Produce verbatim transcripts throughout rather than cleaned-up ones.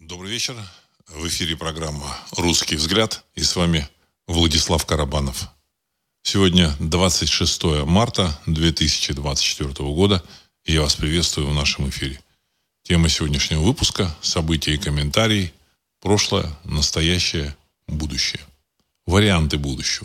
Добрый вечер. В эфире программа «Русский взгляд». И с вами Владислав Карабанов. Сегодня двадцать шестое марта две тысячи двадцать четвёртого года. И я вас приветствую в нашем эфире. Тема сегодняшнего выпуска – события и комментарии. Прошлое, настоящее, будущее. Варианты будущего.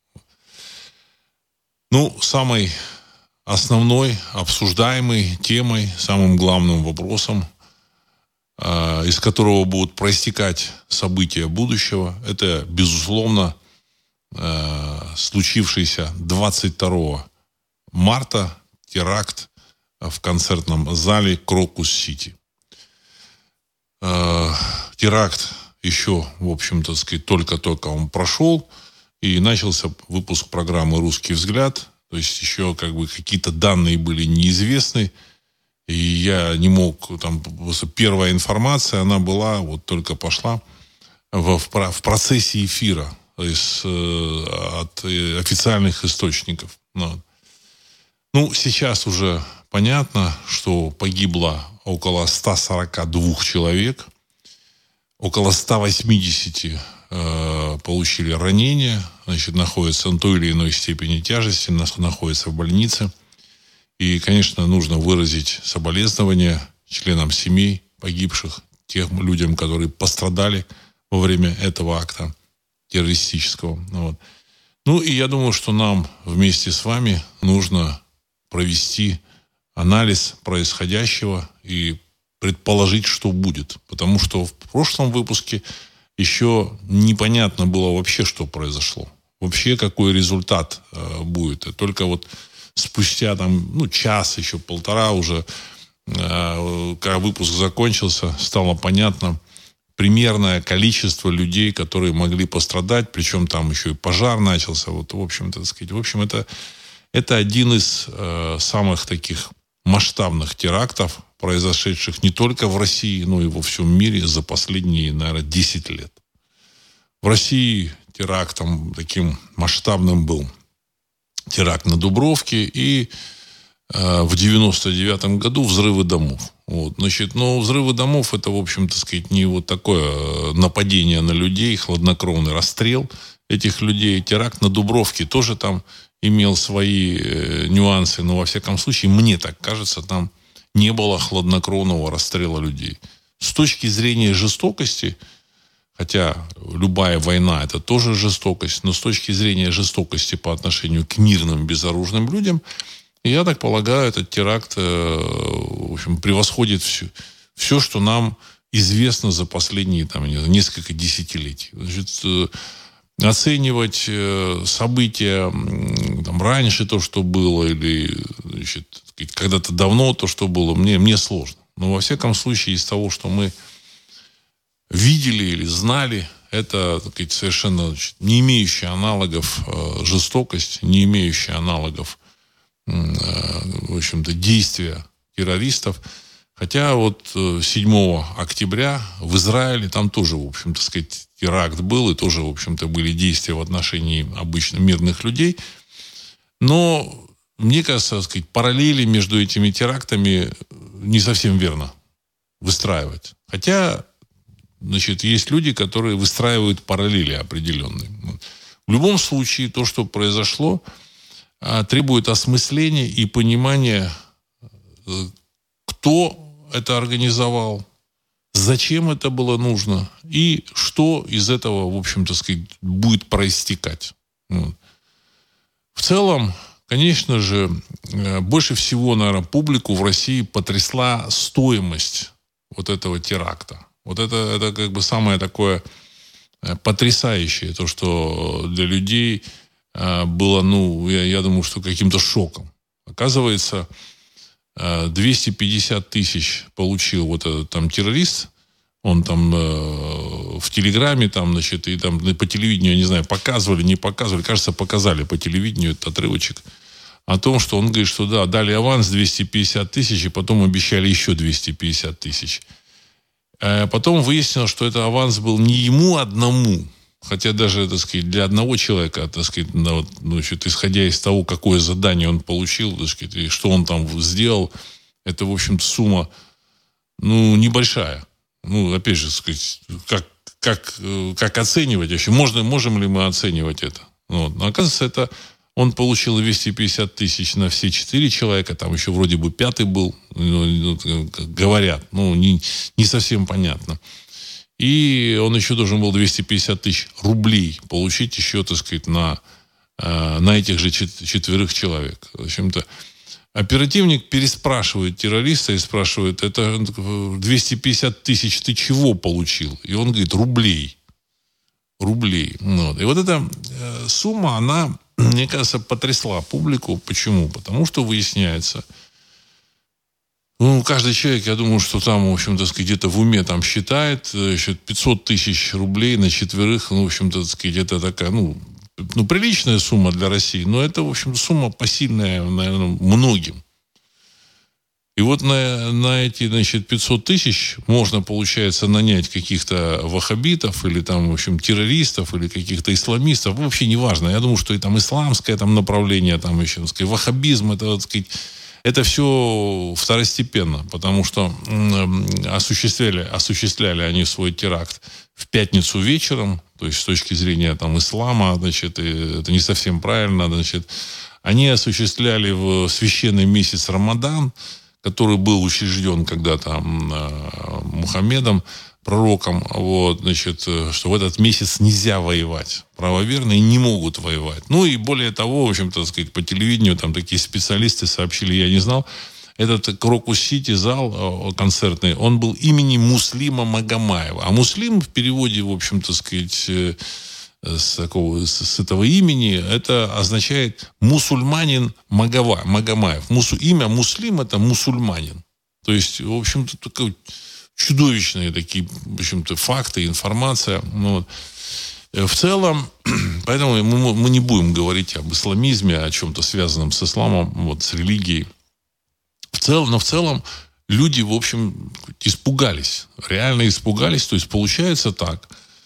Ну, самой основной, обсуждаемой темой, самым главным вопросом, из которого будут проистекать события будущего, это, безусловно, случившийся двадцать второго марта теракт в концертном зале Крокус-Сити. Теракт еще, в общем-то, сказать, только-только он прошел, и начался выпуск программы «Русский взгляд». То есть еще как бы какие-то данные были неизвестны. И я не мог, там, первая информация, она была, вот только пошла в, в процессе эфира, то есть э, от официальных источников. Ну, ну, сейчас уже понятно, что погибло около ста сорока двух человек, около ста восьмидесяти э, получили ранения, значит, находятся на той или иной степени тяжести, находятся в больнице. И, конечно, нужно выразить соболезнования членам семей погибших, тем людям, которые пострадали во время этого акта террористического. Вот. Ну, и я думаю, что нам вместе с вами нужно провести анализ происходящего и предположить, что будет. Потому что в прошлом выпуске еще непонятно было вообще, что произошло. Вообще, какой результат э, будет. И только вот спустя там, ну, час, еще полтора уже, э, когда выпуск закончился, стало понятно примерное количество людей, которые могли пострадать, причем там еще и пожар начался. Вот, в общем-то, так сказать, в общем, это, это один из э, самых таких масштабных терактов, произошедших не только в России, но и во всем мире за последние, наверное, десять лет. В России терактом таким масштабным был теракт на Дубровке и э, в девяносто девятом году взрывы домов. Вот, значит, но взрывы домов это, в общем-то, сказать, не вот такое нападение на людей, хладнокровный расстрел этих людей. Теракт на Дубровке тоже там имел свои э, нюансы, но во всяком случае, мне так кажется, там не было хладнокровного расстрела людей. С точки зрения жестокости, хотя любая война – это тоже жестокость, но с точки зрения жестокости по отношению к мирным, безоружным людям, я так полагаю, этот теракт, в общем, превосходит все, все, что нам известно за последние там, несколько десятилетий. Значит, оценивать события там, раньше, то, что было, или, значит, когда-то давно то, что было, мне, мне сложно. Но, во всяком случае, из того, что мы видели или знали, это, так сказать, совершенно, значит, не имеющая аналогов э, жестокость, не имеющая аналогов, э, в общем-то, действия террористов. Хотя вот э, седьмого октября в Израиле там тоже, в общем-то, сказать, теракт был, и тоже, в общем-то, были действия в отношении обычно мирных людей. Но, мне кажется, так сказать, параллели между этими терактами не совсем верно выстраивать. Хотя, значит, есть люди, которые выстраивают параллели определенные. В любом случае, то, что произошло, требует осмысления и понимания, кто это организовал, зачем это было нужно и что из этого, в общем-то, сказать, будет проистекать. В целом, конечно же, больше всего, наверное, публику в России потрясла стоимость вот этого теракта. Вот это, это как бы самое такое потрясающее, то, что для людей было, ну, я, я думаю, что каким-то шоком. Оказывается, двести пятьдесят тысяч получил вот этот там террорист, он там э, в Телеграме, там, значит, и там по телевидению, я не знаю, показывали, не показывали, кажется, показали по телевидению этот отрывочек о том, что он говорит, что да, дали аванс двести пятьдесят тысяч, и потом обещали еще двести пятьдесят тысяч. А потом выяснилось, что это аванс был не ему одному, хотя даже, так сказать, для одного человека, так сказать, ну, значит, исходя из того, какое задание он получил, так сказать, и что он там сделал, это, в общем-то, сумма, ну, небольшая. Ну, опять же, сказать, как, как, как оценивать вообще? Можно, можем ли мы оценивать это? Вот. Но, оказывается, это он получил двести пятьдесят тысяч на все четыре человека. Там еще вроде бы пятый был. Ну, говорят. Ну, не, не совсем понятно. И он еще должен был двести пятьдесят тысяч рублей получить еще, так сказать, на, на этих же четверых человек. В общем-то, оперативник переспрашивает террориста и спрашивает, это двести пятьдесят тысяч ты чего получил? И он говорит, рублей. Рублей. Вот. И вот эта сумма, она, мне кажется, потрясла публику. Почему? Потому что выясняется, ну, каждый человек, я думаю, что там, в общем-то, где-то в уме там считает, значит, пятьсот тысяч рублей на четверых, ну, в общем-то, сказать, это такая, ну, ну, приличная сумма для России, но это, в общем, сумма посильная, наверное, многим. И вот на, на эти, значит, пятьсот тысяч можно, получается, нанять каких-то ваххабитов или там, в общем, террористов или каких-то исламистов. Вообще не важно. Я думаю, что и там исламское там направление, там еще, так сказать, ваххабизм, это, так сказать, это все второстепенно, потому что осуществляли, осуществляли они свой теракт в пятницу вечером, то есть с точки зрения там, ислама, значит, это не совсем правильно, значит, они осуществляли в священный месяц Рамадан, который был учрежден когда-то Мухаммедом, пророком, вот, значит, что в этот месяц нельзя воевать. Правоверные не могут воевать. Ну и более того, в общем-то, так сказать, по телевидению там такие специалисты сообщили, я не знал, этот Крокус-Сити зал концертный, он был имени Муслима Магомаева. А Муслим в переводе, в общем-то, сказать, с, такого, с этого имени, это означает мусульманин Магова, Магомаев. Мусу, имя Муслим это мусульманин. То есть, в общем-то, такой чудовищные такие, в общем-то, факты, информация. Ну, вот. В целом, поэтому мы, мы не будем говорить об исламизме, о чем-то связанном с исламом, вот, с религией. В целом, но в целом люди, в общем, испугались. Реально испугались. То есть получается так,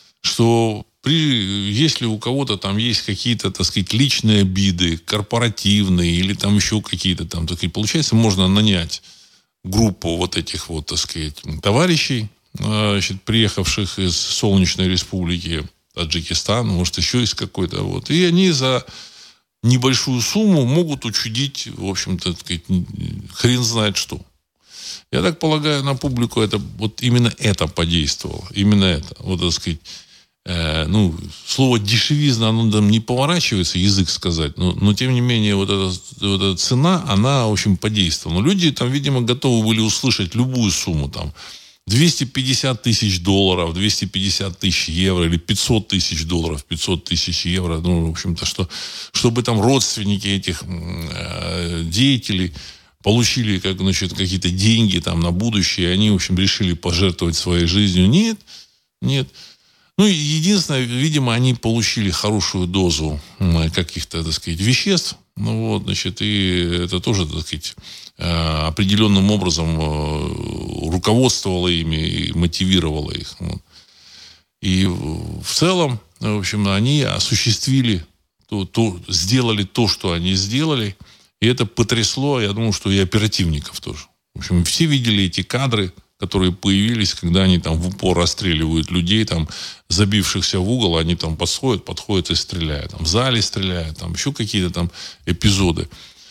что при, если у кого-то там есть какие-то, так сказать, личные обиды, корпоративные или там еще какие-то там, так сказать, получается, можно нанять группу вот этих вот, так сказать, товарищей, значит, приехавших из Солнечной Республики, Таджикистана, может, еще из какой-то, вот. И они за небольшую сумму могут учудить, в общем-то, так сказать, хрен знает что. Я так полагаю, на публику это, вот именно это подействовало. Именно это. Вот, так сказать, э, ну, слово дешевизна, оно там не поворачивается, язык сказать, но, но тем не менее, вот эта, вот эта цена, она, в общем, подействовала. Но люди там, видимо, готовы были услышать любую сумму, там, двести пятьдесят тысяч долларов, двести пятьдесят тысяч евро или пятьсот тысяч долларов, пятьсот тысяч евро. Ну, в общем-то, что, чтобы там родственники этих э, деятелей получили как, значит, какие-то деньги там, на будущее, и они, в общем, решили пожертвовать своей жизнью. Нет, нет. Ну, единственное, видимо, они получили хорошую дозу каких-то, так сказать, веществ. Ну, вот, значит, и это тоже, так сказать, определенным образом руководствовало ими и мотивировало их. Вот. И в целом, в общем, они осуществили, то, то, сделали то, что они сделали, и это потрясло, я думаю, что и оперативников тоже. В общем, все видели эти кадры, которые появились, когда они там в упор расстреливают людей, там, забившихся в угол, они там подходят, подходят и стреляют. Там, в зале стреляют, там еще какие-то там эпизоды.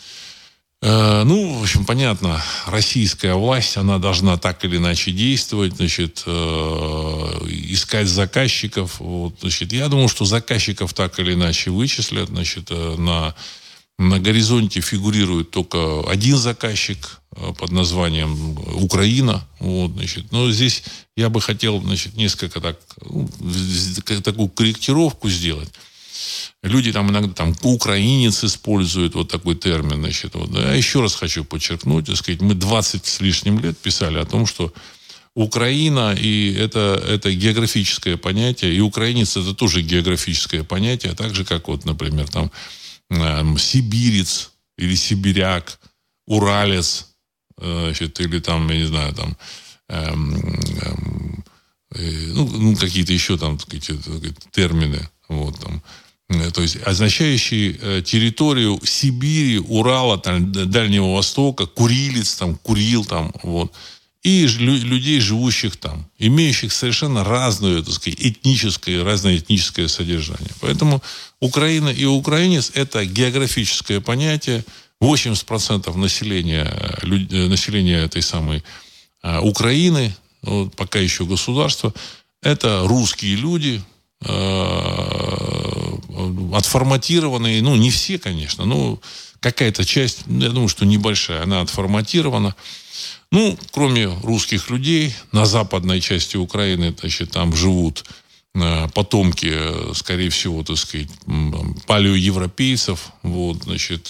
Э, ну, в общем, понятно, российская власть, она должна так или иначе действовать, значит, э, искать заказчиков. Вот, значит, я думаю, что заказчиков так или иначе вычислят. Значит, э, на, на горизонте фигурирует только один заказчик под названием Украина. Вот, значит. Но здесь я бы хотел, значит, несколько так, ну, такую корректировку сделать. Люди там иногда там украинец используют вот такой термин. Значит, вот. Я еще раз хочу подчеркнуть, так сказать, мы двадцать с лишним лет писали о том, что Украина и это, это географическое понятие, и украинец это тоже географическое понятие, так же, как вот, например, там э, сибирец или сибиряк, уралец, значит, или там, я не знаю, там, эм, эм, э, ну, ну, какие-то еще там такие, термины, вот, там, э, то есть означающие э, территорию Сибири, Урала, там, Дальнего Востока, курилец, там, курил, там, вот. и людей, живущих там, имеющих совершенно разное, так сказать, этническое, разное этническое содержание. Поэтому Украина и украинец – это географическое понятие. восемьдесят процентов населения, населения этой самой Украины, вот, пока еще государства, это русские люди, отформатированные, ну, не все, конечно, но какая-то часть, я думаю, что небольшая, она отформатирована. Ну, кроме русских людей, на западной части Украины, значит, там живут потомки, скорее всего, так сказать, палеоевропейцев. Вот, значит,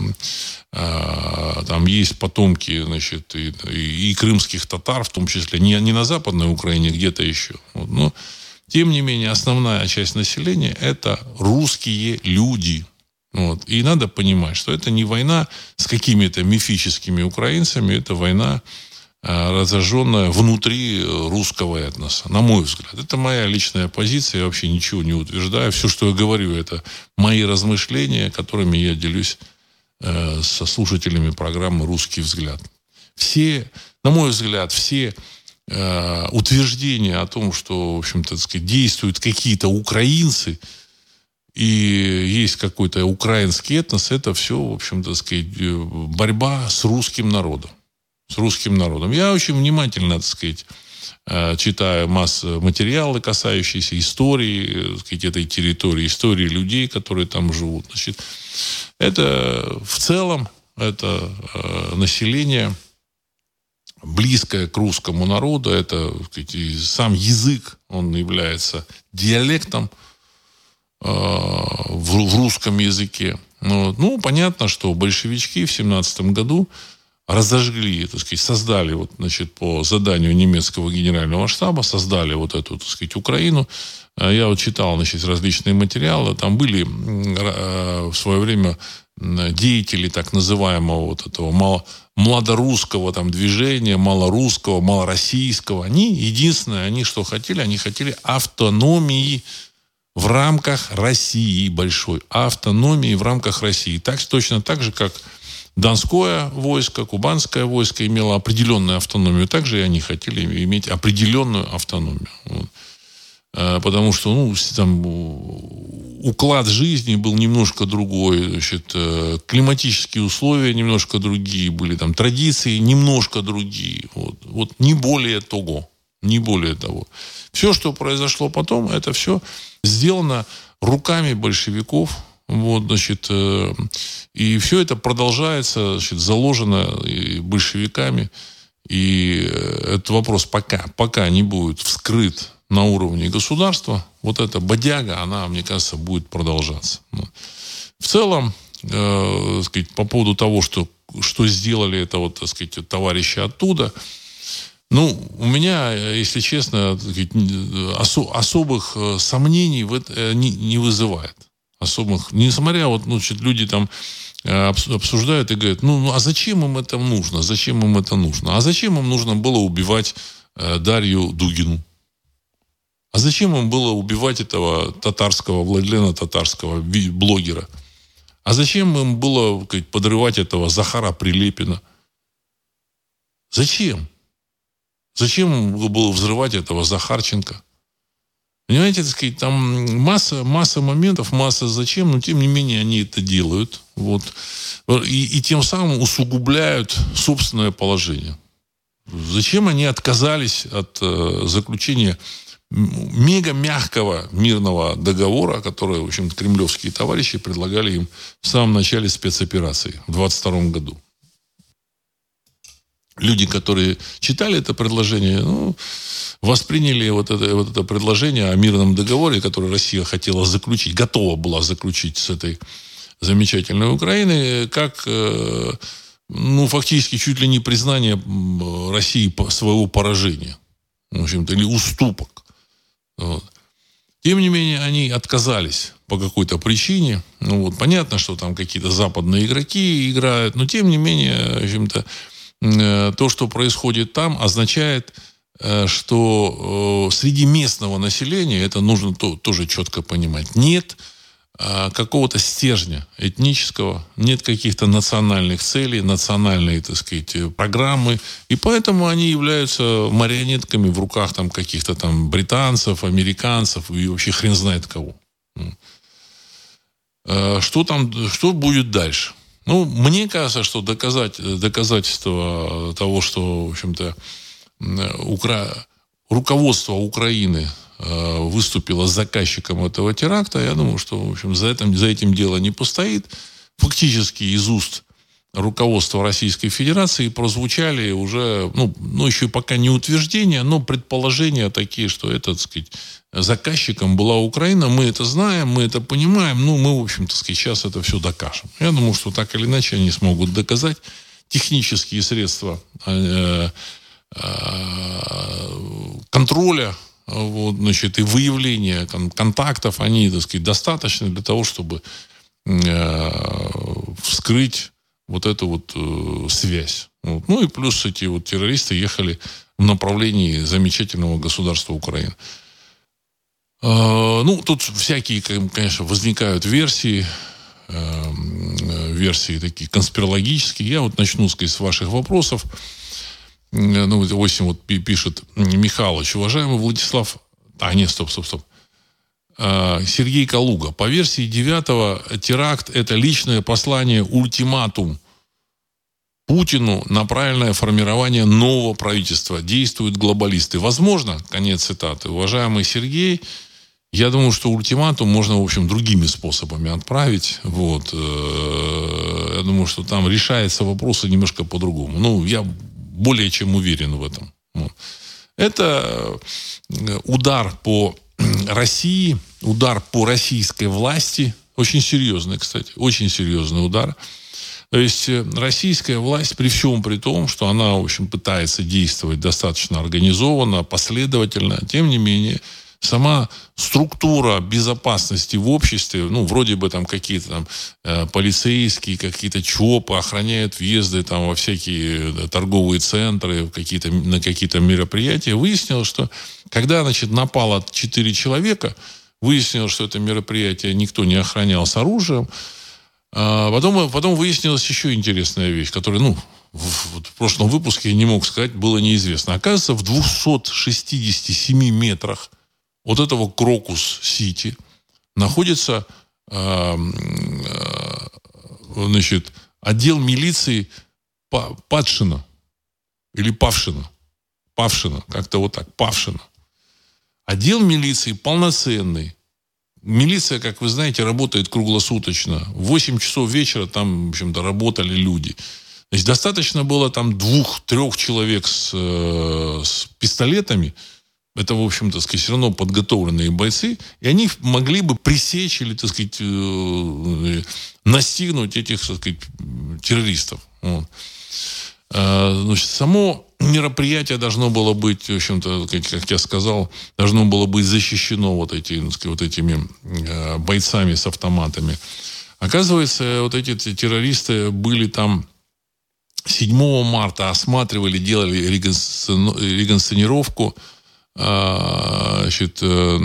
там есть потомки, значит, и, и крымских татар, в том числе, не, не на Западной Украине, где-то еще. Вот, но, тем не менее, основная часть населения – это русские люди. Вот. И надо понимать, что это не война с какими-то мифическими украинцами, это война, разожженная внутри русского этноса, на мой взгляд. Это моя личная позиция, я вообще ничего не утверждаю. Все, что я говорю, это мои размышления, которыми я делюсь э, со слушателями программы «Русский взгляд». Все, на мой взгляд, все э, утверждения о том, что, в общем-то, так сказать, действуют какие-то украинцы, и есть какой-то украинский этнос, это все, в общем-то, так сказать, борьба с русским народом. С русским народом. Я очень внимательно, так сказать, читаю массу материалы, касающиеся истории, так сказать, этой территории, истории людей, которые там живут. Значит, это в целом это население близкое к русскому народу. Это, так сказать, сам язык, он является диалектом в русском языке. Ну, ну, понятно, что большевички в семнадцатом году разожгли, так сказать, создали, вот, значит, по заданию немецкого генерального штаба, создали вот эту, так сказать, Украину. Я вот читал, значит, различные материалы. Там были в свое время деятели так называемого вот этого мало, младорусского там движения, малорусского, малороссийского. Они, единственное, они что хотели? Они хотели автономии в рамках России большой. Автономии в рамках России. Так, точно так же, как Донское войско, Кубанское войско имело определенную автономию. Также и они хотели иметь определенную автономию. Вот. Потому что, ну, там уклад жизни был немножко другой, значит, климатические условия немножко другие были, там традиции немножко другие. Вот, вот не более того. Не более того. Все, что произошло потом, это все сделано руками большевиков. Вот, значит, э, и все это продолжается, значит, заложено большевиками. И этот вопрос пока, пока не будет вскрыт на уровне государства, вот эта бодяга, она, мне кажется, будет продолжаться. В целом, э, так сказать, по поводу того, что, что сделали это вот, так сказать, товарищи оттуда, ну, у меня, если честно, так сказать, осо- особых сомнений в это не, не вызывает. Особых. Несмотря, вот, ну, люди там обсуждают и говорят, ну, ну, а зачем им это нужно? Зачем им это нужно? А зачем им нужно было убивать э, Дарью Дугину? А зачем им было убивать этого татарского, Владлена татарского блогера? А зачем им было, так сказать, подрывать этого Захара Прилепина? Зачем? Зачем им было взрывать этого Захарченко? Понимаете, так сказать, там масса, масса моментов, масса зачем, но тем не менее они это делают. Вот. И, и тем самым усугубляют собственное положение. Зачем они отказались от э, заключения мега мягкого мирного договора, который, в общем-то, кремлевские товарищи предлагали им в самом начале спецоперации в двадцать втором году. Люди, которые читали это предложение, ну, восприняли вот это, вот это предложение о мирном договоре, который Россия хотела заключить, готова была заключить с этой замечательной Украиной, как, ну, фактически чуть ли не признание России своего поражения, в общем-то, или уступок. Вот. Тем не менее, они отказались по какой-то причине. Ну, вот, понятно, что там какие-то западные игроки играют, но тем не менее, в общем-то, то, что происходит там, означает, что среди местного населения, это нужно тоже четко понимать, нет какого-то стержня этнического, нет каких-то национальных целей, национальной, так сказать, программы. И поэтому они являются марионетками в руках там каких-то там британцев, американцев и вообще хрен знает кого. Что там, что будет дальше? Ну, мне кажется, что доказать, доказательство того, что, в общем-то, Укра... руководство Украины выступила заказчиком этого теракта, я думаю, что, в общем, за этим, за этим дело не постоит. Фактически из уст руководства Российской Федерации прозвучали уже, ну, ну, еще пока не утверждения, но предположения такие, что это, так сказать, заказчиком была Украина. Мы это знаем, мы это понимаем, ну, мы, в общем-то, сейчас это все докажем. Я думаю, что так или иначе они смогут доказать. Технические средства э, э, контроля, вот, значит, и выявления контактов, они, так сказать, достаточны для того, чтобы э, вскрыть вот эту вот э, связь. Вот. Ну и плюс эти вот террористы ехали в направлении замечательного государства Украины. Э, ну, тут всякие, конечно, возникают версии, э, версии такие конспирологические. Я вот начну, сказать, с ваших вопросов. Ну, восемь вот пишет Михалыч. Уважаемый Владислав... А, нет, стоп, стоп, стоп. Сергей Калуга. По версии девятого, теракт – это личное послание, ультиматум Путину на правильное формирование нового правительства. Действуют глобалисты. Возможно, конец цитаты. Уважаемый Сергей, я думаю, что ультиматум можно, в общем, другими способами отправить. Вот. Я думаю, что там решается вопрос немножко по-другому. Ну, я более чем уверен в этом. Это удар по России, удар по российской власти. Очень серьезный, кстати. Очень серьезный удар. То есть российская власть, при всем при том, что она, в общем, пытается действовать достаточно организованно, последовательно, тем не менее, сама структура безопасности в обществе, ну, вроде бы там какие-то там э, полицейские, какие-то ЧОПы охраняют въезды там во всякие торговые центры, какие-то, на какие-то мероприятия. Выяснилось, что когда, значит, напало четыре человека, выяснилось, что это мероприятие никто не охранял с оружием. А потом, потом выяснилась еще интересная вещь, которая, ну, в, в прошлом выпуске я не мог сказать, было неизвестно. Оказывается, в двухстах шестидесяти семи метрах от этого Крокус-Сити находится э, э, значит, отдел милиции Падшина или Павшина. Павшина, как-то вот так, Павшина. Отдел милиции полноценный. Милиция, как вы знаете, работает круглосуточно. В восемь часов вечера там, в общем-то, работали люди. Значит, достаточно было там двух-трех человек с, э, с пистолетами. Это, в общем-то, все равно подготовленные бойцы. И они могли бы пресечь или, так сказать, э, настигнуть этих, так сказать, террористов. Вот. Значит, само мероприятие должно было быть, в общем-то, как я сказал, должно было быть защищено вот, эти, вот этими бойцами с автоматами. Оказывается, вот эти террористы были там седьмого марта, осматривали, делали реконсценировку, значит,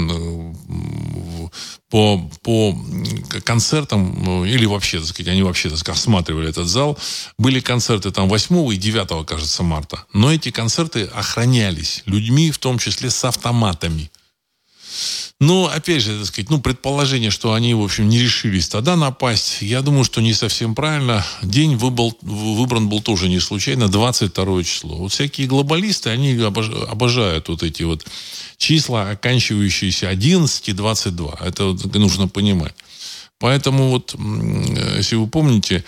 по, по концертам, или вообще, так сказать, они вообще, так сказать, осматривали этот зал. Были концерты там восьмого и девятого, кажется, марта. Но эти концерты охранялись людьми, в том числе с автоматами. Но, опять же, так сказать, ну, предположение, что они, в общем, не решились тогда напасть, я думаю, что не совсем правильно. День выбрал, выбран был тоже не случайно, двадцать второе число. Вот всякие глобалисты, они обожают вот эти вот числа, оканчивающиеся одиннадцать и двадцать два. Это вот нужно понимать. Поэтому вот, если вы помните,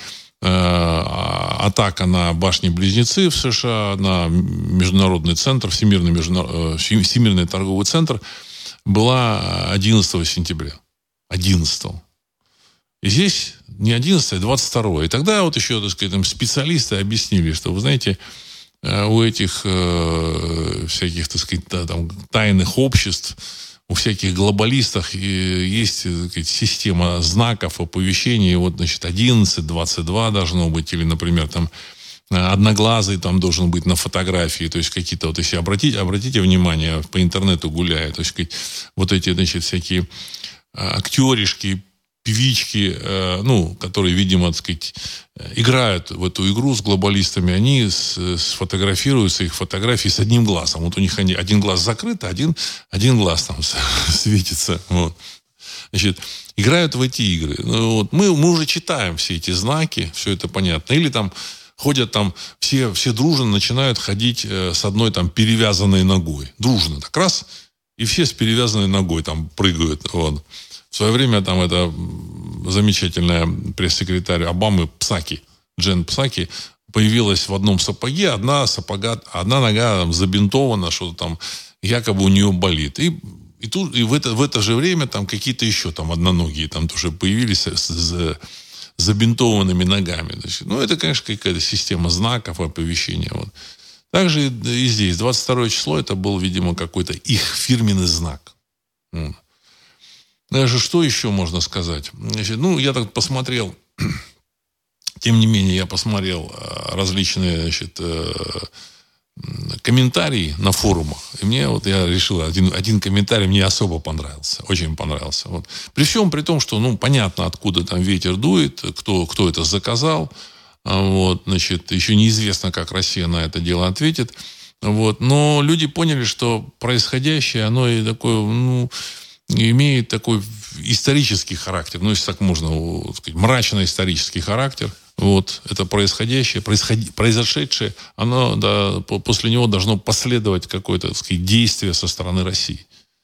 атака на башни-близнецы в США, на международный центр, Всемирный, международный, Всемирный торговый центр, была одиннадцатого сентября. одиннадцатого. И здесь не одиннадцатого, а двадцать второго. И тогда вот еще, так сказать, там специалисты объяснили, что, вы знаете, у этих э, всяких, так сказать, там, тайных обществ, у всяких глобалистов есть, так сказать, система знаков, оповещений. Вот, значит, одиннадцать, двадцать два должно быть. Или, например, там одноглазый там должен быть на фотографии. То есть какие-то, вот если обратите, обратите внимание, по интернету гуляя, то есть вот эти, значит, всякие актеришки, певички, э, ну, которые, видимо, так сказать, играют в эту игру с глобалистами, они с, сфотографируются, их фотографии с одним глазом. Вот у них они, один глаз закрыт, а один, один глаз там светится. Вот. Значит, играют в эти игры. Ну, вот, мы, мы уже читаем все эти знаки, все это понятно. Или там ходят там, все, все дружно начинают ходить э, с одной там перевязанной ногой. Дружно так раз, и все с перевязанной ногой там прыгают. Вот. В свое время там эта замечательная пресс-секретарь Обамы Псаки, Джен Псаки, появилась в одном сапоге, одна сапога, одна нога там забинтована, что-то там якобы у нее болит. И, и, тут, и в, это, в это же время там какие-то еще там одноногие там тоже появились с, с забинтованными ногами. Значит, ну, это, конечно, какая-то система знаков оповещения. Вот. Также и здесь. двадцать второе число это был, видимо, какой-то их фирменный знак. Вот. Даже что еще можно сказать? Значит, ну, я так посмотрел, тем не менее, я посмотрел различные, значит, комментарии на форумах. И мне вот я решил, один, один комментарий мне особо понравился. Очень понравился. Вот. При всем при том, что, ну, понятно, откуда там ветер дует, кто, кто это заказал. Вот, значит, еще неизвестно, как Россия на это дело ответит. Вот. Но люди поняли, что происходящее, оно и такое, ну, имеет такой исторический характер, ну, если так можно сказать, мрачно-исторический характер. Вот, это происходящее, происход... произошедшее, оно, да, после него должно последовать какое-то, так сказать, действие со стороны России.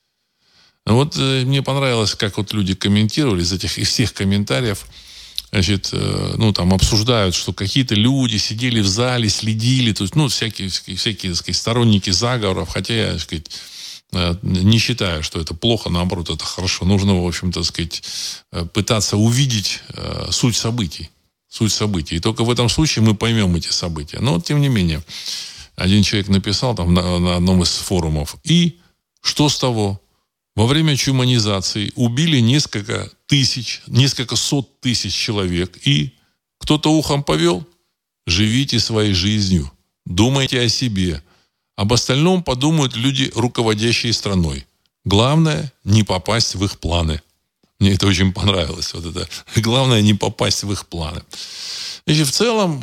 Вот э, мне понравилось, как вот люди комментировали из этих, из всех комментариев, значит, э, ну, там обсуждают, что какие-то люди сидели в зале, следили, то есть, ну, всякие, всякие, так сказать, сторонники заговоров, хотя я, так сказать, не считаю, что это плохо, наоборот, это хорошо. Нужно, в общем-то, сказать, пытаться увидеть суть событий. Суть событий. И только в этом случае мы поймем эти события. Но, тем не менее, один человек написал там на, на одном из форумов. И что с того? Во время чуманизации убили несколько тысяч, несколько сот тысяч человек. И кто-то ухом повел? Живите своей жизнью. Думайте о себе. Об остальном подумают люди, руководящие страной. Главное – не попасть в их планы. Мне это очень понравилось. Вот это. Главное – не попасть в их планы. Значит, в целом,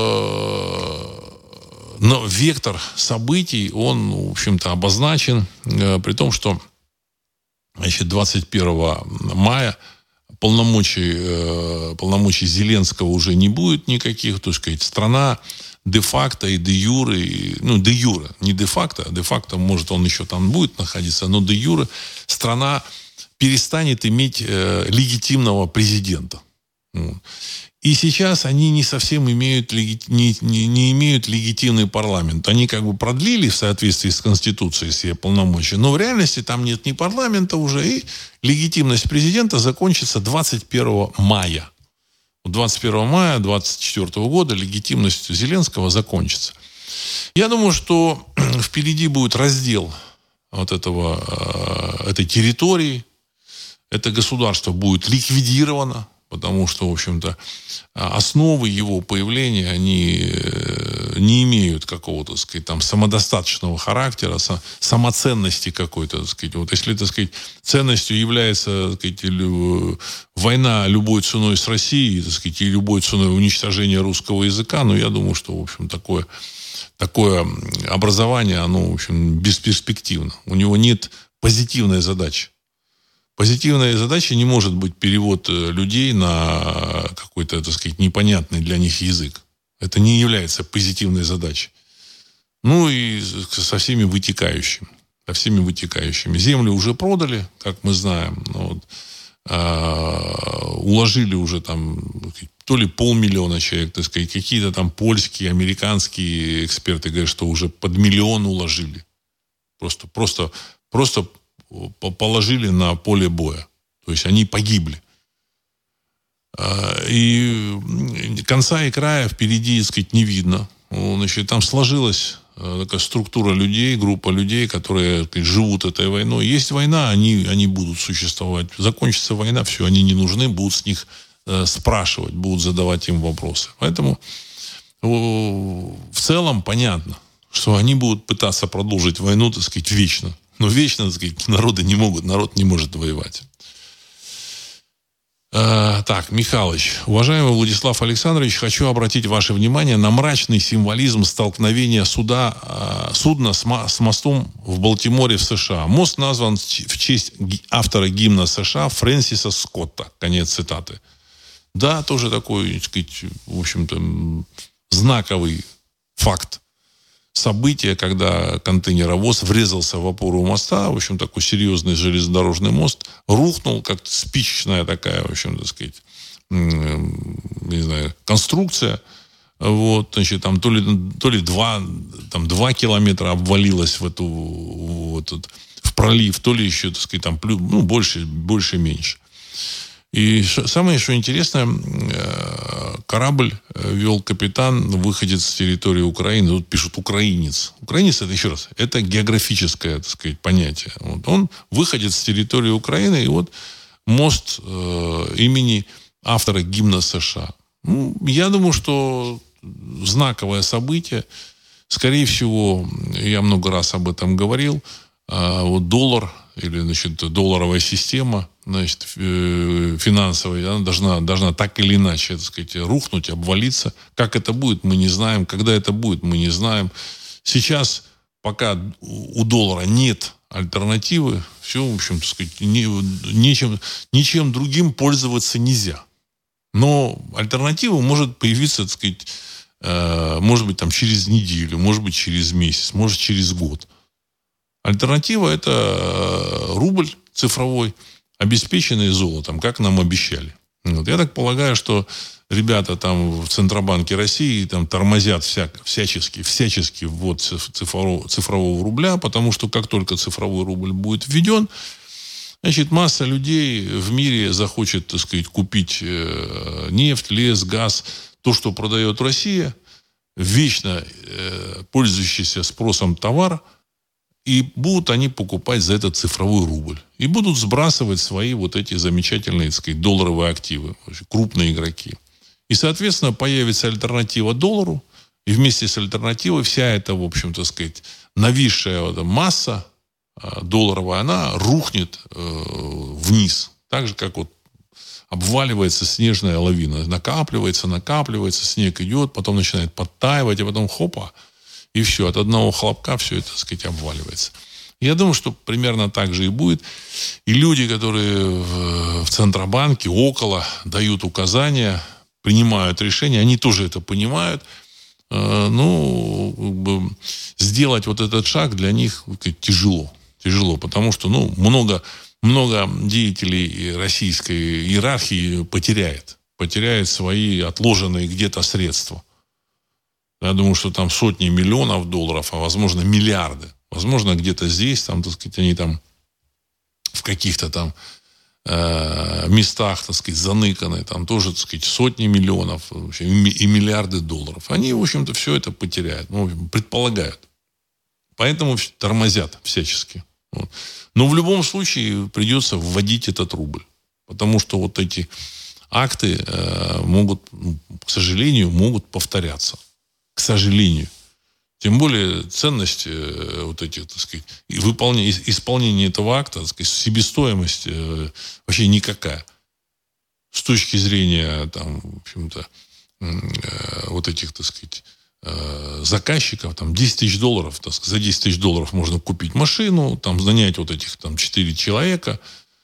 но вектор событий, он, в общем-то, обозначен. При том, что, значит, двадцать первого мая полномочий, полномочий Зеленского уже не будет никаких. То есть, страна де-факто и де-юре, ну, де-юре, не де-факто, а де-факто, может, он еще там будет находиться, но де-юре страна перестанет иметь э, легитимного президента. И сейчас они не совсем имеют, не, не, не имеют легитимный парламент. Они как бы продлили в соответствии с Конституцией все полномочия, но в реальности там нет ни парламента уже, и легитимность президента закончится двадцать первого мая. двадцать первого мая двадцать четвёртого года легитимность Зеленского закончится. Я думаю, что впереди будет раздел вот этого, этой территории. Это государство будет ликвидировано, потому что, в общем-то, основы его появления, они не имеют какого-то, так сказать, там, самодостаточного характера, самоценности какой-то, так сказать. Вот если, так сказать, ценностью является, так сказать, война любой ценой с Россией, так сказать, и любой ценой уничтожения русского языка, ну, я думаю, что, в общем, такое, такое образование, оно, в общем, бесперспективно. У него нет позитивной задачи. Позитивная задача не может быть перевод людей на какой-то, так сказать, непонятный для них язык. Это не является позитивной задачей. Ну и со всеми вытекающими. Со всеми вытекающими. Землю уже продали, как мы знаем. Ну, вот, а, уложили уже там то ли полмиллиона человек, так сказать, какие-то там польские, американские эксперты говорят, что уже под миллион уложили. Просто, просто, просто положили на поле боя. То есть они погибли. И конца и края впереди, так сказать, не видно. Значит, там сложилась такая структура людей, группа людей, которые, так сказать, живут этой войной. Есть война, они, они будут существовать. Закончится война, все, они не нужны, будут с них спрашивать, будут задавать им вопросы. Поэтому в целом понятно, что они будут пытаться продолжить войну, так сказать, вечно. Но вечно, так сказать, народы не могут, народ не может воевать. Э, так, Михалыч. Уважаемый Владислав Александрович, хочу обратить ваше внимание на мрачный символизм столкновения суда, э, судна с, мо- с мостом в Балтиморе в США. Мост назван в ч- в честь ги- автора гимна США Фрэнсиса Скотта. Конец цитаты. Да, тоже такой, так сказать, в общем-то, м, знаковый факт. Событие, когда контейнеровоз врезался в опору моста, в общем, такой серьезный железнодорожный мост, рухнул, как спичечная такая, в общем, так сказать, не знаю, конструкция. Вот, значит, там то ли, то ли два, там два километра обвалилось в эту, в, этот, в пролив, то ли еще, так сказать, там, ну, больше, больше, меньше. И самое, что интересно, корабль вел капитан, выходец с территории Украины. Тут пишут украинец. Украинец, это еще раз, это географическое, так сказать, понятие. Вот он выходец с территории Украины, и вот мост э, имени автора гимна США. Ну, я думаю, что знаковое событие. Скорее всего, я много раз об этом говорил, э, вот доллар или, значит, долларовая система, значит, финансовая, она должна, должна так или иначе, так сказать, рухнуть, обвалиться. Как это будет, мы не знаем. Когда это будет, мы не знаем. Сейчас, пока у доллара нет альтернативы, все, в общем, так сказать, не, ничем, ничем другим пользоваться нельзя. Но альтернатива может появиться, так сказать, э, может быть, там, через неделю, может быть, через месяц, может, через год. Альтернатива – это рубль цифровой, обеспеченный золотом, как нам обещали. Вот. Я так полагаю, что ребята там в Центробанке России там тормозят всяк, всячески, всячески ввод цифрового, цифрового рубля, потому что как только цифровой рубль будет введен, значит, масса людей в мире захочет, так сказать, купить э, нефть, лес, газ, то, что продает Россия, вечно э, пользующийся спросом товар, и будут они покупать за этот цифровой рубль. И будут сбрасывать свои вот эти замечательные, так сказать, долларовые активы. Крупные игроки. И, соответственно, появится альтернатива доллару. И вместе с альтернативой вся эта, в общем, так сказать, нависшая вот масса долларовая, она рухнет э, вниз. Так же, как вот обваливается снежная лавина. Накапливается, накапливается, снег идет, потом начинает подтаивать, и потом хопа. И все, от одного хлопка все это, так сказать, обваливается. Я думаю, что примерно так же и будет. И люди, которые в Центробанке, около, дают указания, принимают решения, они тоже это понимают. Ну, как бы, сделать вот этот шаг для них тяжело. Тяжело, потому что, ну, много, много деятелей российской иерархии потеряет. Потеряет свои отложенные где-то средства. Я думаю, что там сотни миллионов долларов, а возможно миллиарды. Возможно, где-то здесь, там, так сказать, они там в каких-то там э, местах, так сказать, заныканы, там тоже, так сказать, сотни миллионов вообще, и миллиарды долларов. Они, в общем-то, все это потеряют. Ну, предполагают. Поэтому тормозят всячески. Вот. Но в любом случае придется вводить этот рубль. Потому что вот эти акты э, могут, к сожалению, могут повторяться. К сожалению. Тем более ценность э, вот этих, так сказать, и выполнение, исполнение этого акта, так сказать, себестоимость э, вообще никакая. С точки зрения там, в общем-то, э, вот этих, так сказать, э, заказчиков, там десять тысяч долларов, так сказать, за десять тысяч долларов можно купить машину, там нанять вот этих там четыре человека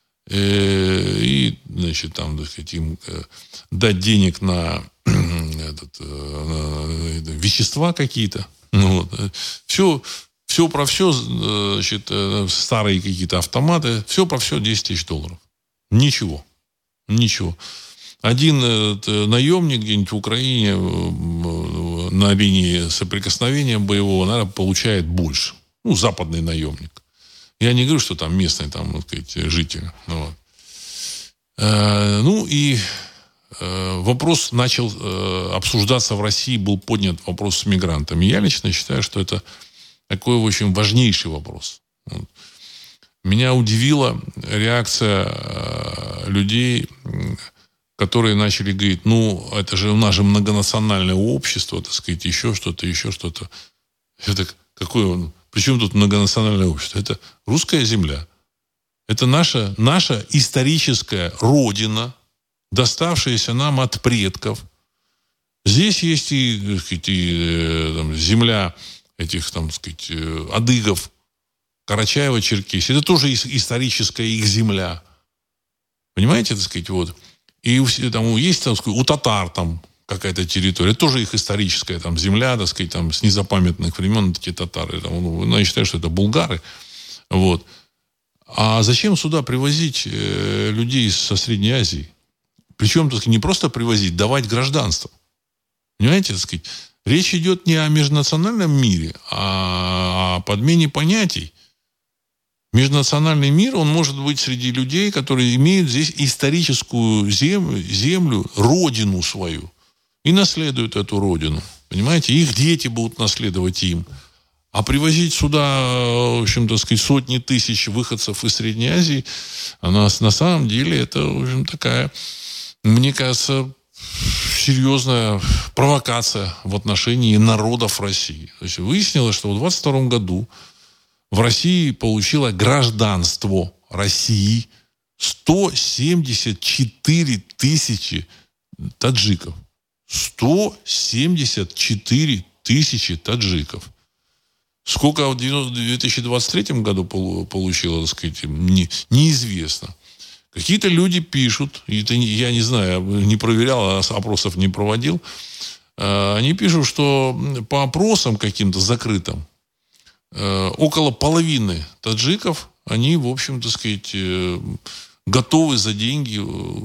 э, и, значит, там, так сказать, им э, дать денег на Этот, э, вещества какие-то. Ну, вот. Все, все про все, значит, старые какие-то автоматы, все про все десять тысяч долларов. Ничего. Ничего. Один э, наемник где-нибудь в Украине э, на линии соприкосновения боевого, наверное, получает больше. Ну, западный наемник. Я не говорю, что там местный там, так сказать, житель. Вот. Э, ну и вопрос начал э, обсуждаться в России, был поднят вопрос с мигрантами. Я лично считаю, что это такой очень важнейший вопрос. Вот. Меня удивила реакция э, людей, которые начали говорить, ну, это же у нас же многонациональное общество, так сказать, еще что-то, еще что-то. Это какое? Причем тут многонациональное общество? Это русская земля. Это наша, наша историческая родина. доставшиеся нам от предков. Здесь есть и, так сказать, и там, земля этих, там, так сказать, адыгов, Карачаево-Черкесии. Это тоже историческая их земля. Понимаете, так сказать, вот. И там есть, так сказать, у татар там какая-то территория, тоже их историческая там земля, так сказать, там с незапамятных времен эти татары. Там, ну, я считаю, что это булгары. Вот. А зачем сюда привозить э, людей со Средней Азии? Причем, так сказать, не просто привозить, давать гражданство. Понимаете, так сказать, речь идет не о межнациональном мире, а о подмене понятий. Межнациональный мир, он может быть среди людей, которые имеют здесь историческую землю, землю, родину свою. И наследуют эту родину. Понимаете? Их дети будут наследовать им. А привозить сюда, в общем, так сказать, сотни тысяч выходцев из Средней Азии, она, на самом деле, это, в общем, такая, мне кажется, серьезная провокация в отношении народов России. То есть выяснилось, что в двадцать втором году в России получило гражданство России сто семьдесят четыре тысячи таджиков. сто семьдесят четыре тысячи таджиков. Сколько в две тысячи двадцать третьем году получило, так сказать, не, неизвестно. Какие-то люди пишут, и это я не знаю, не проверял, опросов не проводил, они пишут, что по опросам каким-то закрытым около половины таджиков, они, в общем, так сказать, готовы за деньги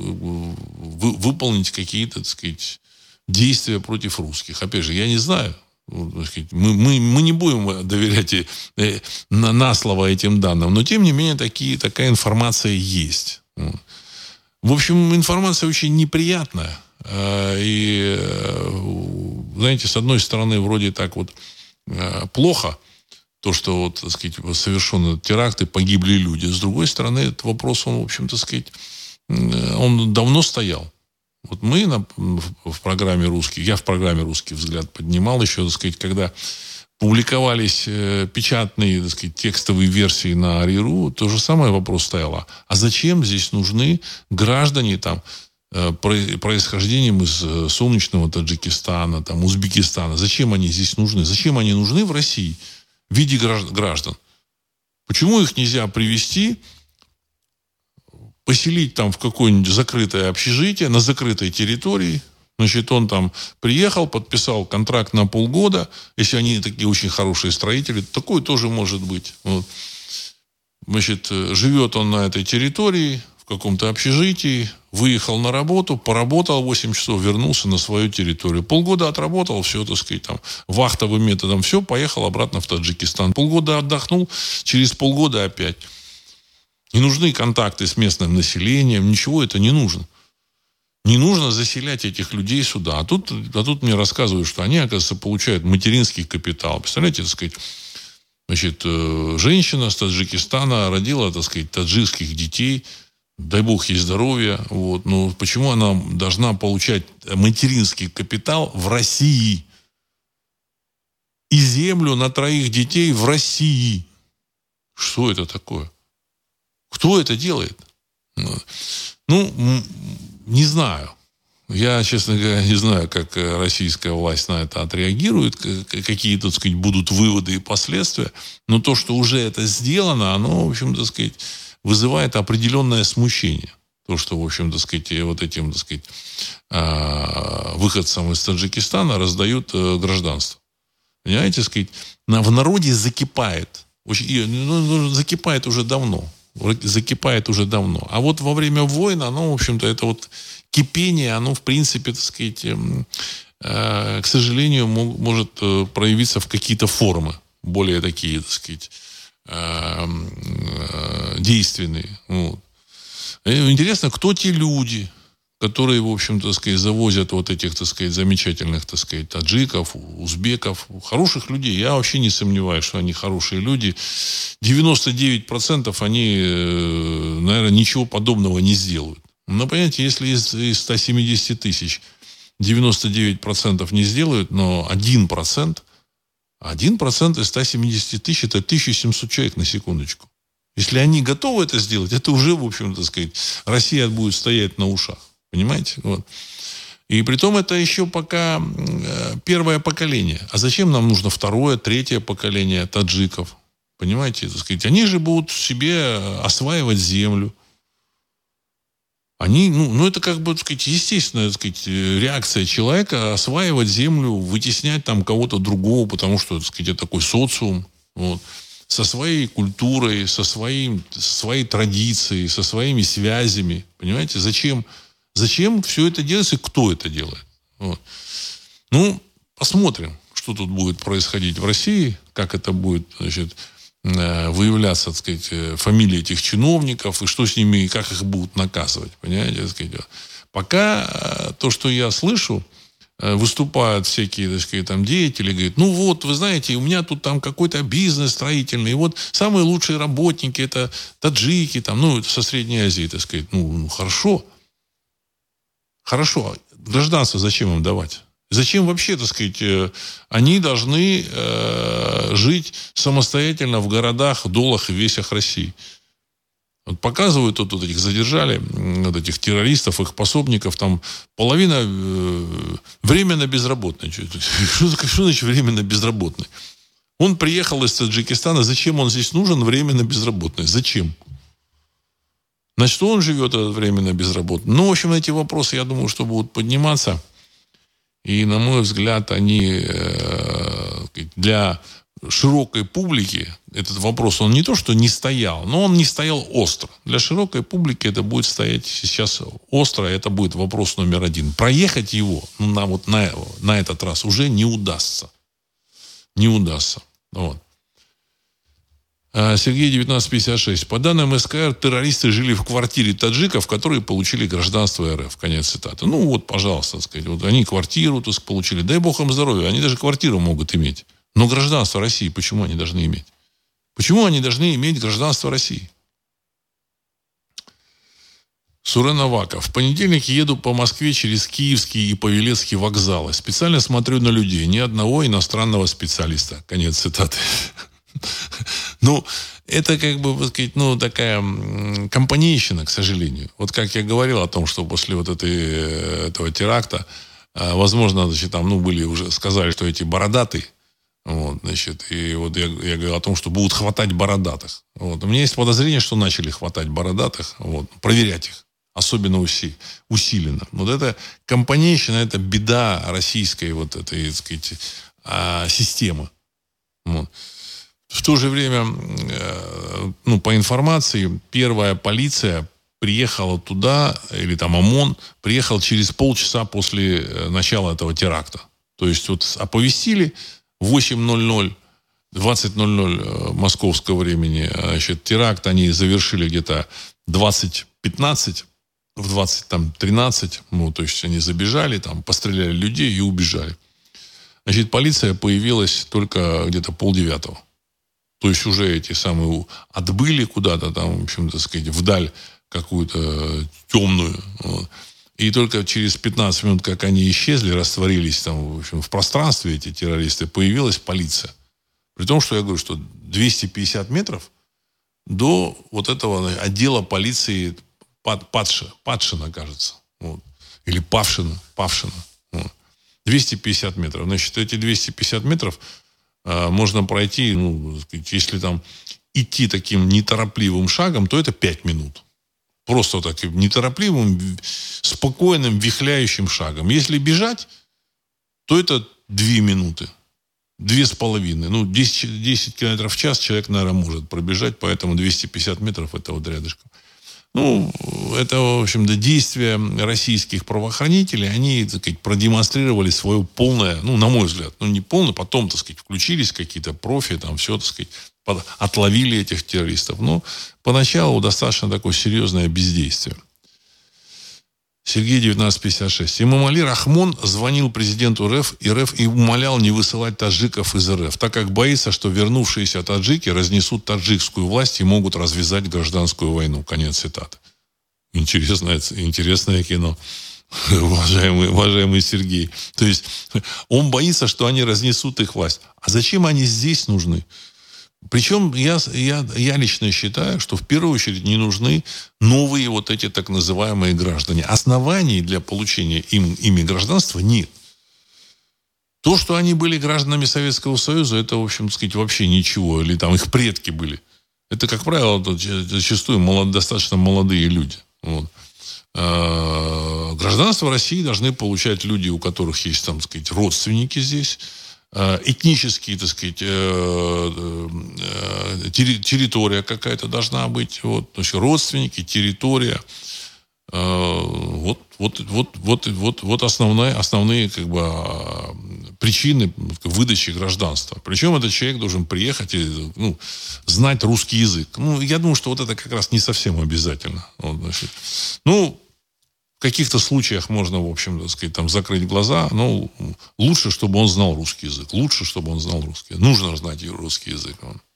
выполнить какие-то, так сказать, действия против русских. Опять же, я не знаю. Мы, мы, мы не будем доверять э, на, на слово этим данным, но тем не менее такие, такая информация есть. В общем, информация очень неприятная. И, знаете, с одной стороны, вроде так вот плохо, то, что вот, так сказать, совершены теракты, погибли люди. С другой стороны, этот вопрос, он, в общем, так сказать, он давно стоял. Вот мы на, в программе «Русский», я в программе «Русский взгляд» поднимал еще, так сказать, когда публиковались э, печатные, так сказать, текстовые версии на АРИ.ру, то же самое вопрос стояло. А зачем здесь нужны граждане там, э, происхождением из э, солнечного Таджикистана, там, Узбекистана? Зачем они здесь нужны? Зачем они нужны в России в виде граждан? Почему их нельзя привести, поселить там в какое-нибудь закрытое общежитие, на закрытой территории? Значит, он там приехал, подписал контракт на полгода. Если они такие очень хорошие строители, такое тоже может быть. Вот. Значит, живет он на этой территории, в каком-то общежитии, выехал на работу, поработал восемь часов, вернулся на свою территорию. Полгода отработал, все, так сказать, там, вахтовым методом, все, поехал обратно в Таджикистан. Полгода отдохнул, через полгода опять. Не нужны контакты с местным населением, ничего это не нужно. Не нужно заселять этих людей сюда. А тут, а тут мне рассказывают, что они, оказывается, получают материнский капитал. Представляете, так сказать, значит, женщина с Таджикистана родила, так сказать, таджикских детей. Дай бог ей здоровья. Вот. Но почему она должна получать материнский капитал в России? И землю на троих детей в России. Что это такое? Кто это делает? Ну, не знаю. Я, честно говоря, не знаю, как российская власть на это отреагирует, какие, так сказать, будут выводы и последствия. Но то, что уже это сделано, оно, в общем, так сказать, вызывает определенное смущение. То, что, в общем, так сказать, вот этим, так сказать, выходцам из Таджикистана раздают гражданство. Понимаете, так сказать, в народе закипает. Ну, закипает уже давно. Закипает уже давно. А вот во время войн, оно, в общем-то, это вот кипение, оно, в принципе, так сказать, э, э, к сожалению, мог, может э, проявиться в какие-то формы, более такие, так сказать, э, э, действенные. Вот. Интересно, кто те люди, которые, в общем-то, так сказать, завозят вот этих, так сказать, замечательных, так сказать, таджиков, узбеков, хороших людей. Я вообще не сомневаюсь, что они хорошие люди. девяносто девять процентов они, наверное, ничего подобного не сделают. Но, понимаете, если из ста семидесяти тысяч девяносто девять процентов не сделают, но один процент, один процент из ста семидесяти тысяч – это тысяча семьсот человек на секундочку. Если они готовы это сделать, это уже, в общем, так сказать, Россия будет стоять на ушах. Понимаете? Вот. И притом это еще пока первое поколение. А зачем нам нужно второе, третье поколение таджиков? Понимаете? Так сказать, они же будут себе осваивать землю. Они, ну, ну, это как бы, так сказать, естественная, так сказать, реакция человека осваивать землю, вытеснять там кого-то другого, потому что, так сказать, это такой социум. Вот. Со своей культурой, со, своим, со своей традицией, со своими связями. Понимаете? Зачем, зачем все это делается и кто это делает? Вот. Ну, посмотрим, что тут будет происходить в России, как это будет, значит, выявляться, так сказать, фамилии этих чиновников, и что с ними, и как их будут наказывать. Понимаете? Так сказать. Пока то, что я слышу, выступают всякие, так сказать, там деятели, говорят, ну вот, вы знаете, у меня тут там какой-то бизнес строительный, и вот самые лучшие работники это таджики, там, ну, со Средней Азии, так сказать. Ну, ну хорошо. Хорошо. Гражданство зачем им давать? Зачем вообще, так сказать, они должны э, жить самостоятельно в городах, долах и весях России? Вот показывают, тут вот этих задержали, вот этих террористов, их пособников, там половина э, временно безработной. Что, что значит временно безработный? Он приехал из Таджикистана, зачем он здесь нужен временно безработный? Зачем? Значит, он живет временно безработный. Ну, в общем, эти вопросы, я думаю, что будут подниматься. И, на мой взгляд, они для широкой публики, этот вопрос, он не то, что не стоял, но он не стоял остро. Для широкой публики это будет стоять сейчас остро, это будет вопрос номер один. Проехать его ну, на, вот на, на этот раз уже не удастся. Не удастся. Вот. Сергей, девятнадцать пятьдесят шесть. По данным СКР, террористы жили в квартире таджиков, которые получили гражданство РФ. Конец цитаты. Ну вот, пожалуйста, так сказать. Вот они квартиру так сказать, получили. Дай бог им здоровья. Они даже квартиру могут иметь. Но гражданство России почему они должны иметь? Почему они должны иметь гражданство России? Сурен Аваков. В понедельник еду по Москве через Киевский и Павелецкий вокзалы. Специально смотрю на людей. Ни одного иностранного специалиста. Конец цитаты. Ну, это как бы, так сказать, ну, такая компанейщина, к сожалению. Вот как я говорил о том, что после вот этой, этого теракта, возможно, значит, там, ну, были уже, сказали, что эти бородатые, вот, значит, и вот я, я говорил о том, что будут хватать бородатых. Вот. У меня есть подозрение, что начали хватать бородатых, вот, проверять их, особенно уси, усиленно. Вот это компанейщина, это беда российской вот этой, так сказать, системы. Вот. В то же время, ну, по информации, первая полиция приехала туда, или там ОМОН, приехал через полчаса после начала этого теракта. То есть вот оповестили в восемь ноль ноль, двадцать ноль ноль московского времени, значит, теракт они завершили где-то двадцать пятнадцать, в двадцать тринадцать, ну, то есть они забежали, там, постреляли людей и убежали. Значит, полиция появилась только где-то полдевятого. То есть уже эти самые отбыли куда-то там, в общем, так сказать, вдаль какую-то темную. Вот. И только через пятнадцать минут, как они исчезли, растворились там, в общем, в пространстве эти террористы, появилась полиция. При том, что я говорю, что двести пятьдесят метров до вот этого отдела полиции Падшина, Падшина, кажется. Вот. Или Павшина. Павшина. Вот. двести пятьдесят метров. Значит, эти двести пятьдесят метров можно пройти, ну, если там идти таким неторопливым шагом, то это пять минут. Просто вот таким неторопливым, спокойным, вихляющим шагом. Если бежать, то это две минуты. Две с половиной. Ну, десять, десять километров в час человек, наверное, может пробежать, поэтому двести пятьдесят метров это вот рядышком. Ну, это, в общем-то, действия российских правоохранителей, они, так сказать, продемонстрировали свое полное, ну, на мой взгляд, ну, не полное, потом, так сказать, включились какие-то профи, там, все, так сказать, под, отловили этих террористов. Но поначалу достаточно такое серьезное бездействие. Сергей, девятнадцать пятьдесят шесть. Эмомали Рахмон звонил президенту РФ и РФ и умолял не высылать таджиков из РФ, так как боится, что вернувшиеся таджики разнесут таджикскую власть и могут развязать гражданскую войну. Конец цитаты. Интересное, интересное кино, уважаемый, уважаемый Сергей. То есть он боится, что они разнесут их власть. А зачем они здесь нужны? Причем я, я, я лично считаю, что в первую очередь не нужны новые вот эти так называемые граждане. Оснований для получения им, ими гражданства нет. То, что они были гражданами Советского Союза, это, в общем, так сказать, вообще ничего. Или там их предки были. Это, как правило, зачастую молод, достаточно молодые люди. Вот. Гражданство России должны получать люди, у которых есть, там, так сказать, родственники здесь, этнические, так сказать, территория какая-то должна быть, вот, значит, родственники, территория, вот, вот, вот, вот, вот, вот основные, основные, как бы, причины выдачи гражданства. Причем этот человек должен приехать и, ну, знать русский язык. Ну, я думаю, что вот это как раз не совсем обязательно. Вот, значит, ну, в каких-то случаях можно, в общем, так сказать, там, закрыть глаза, но лучше, чтобы он знал русский язык. Лучше, чтобы он знал русский язык. Нужно знать русский язык.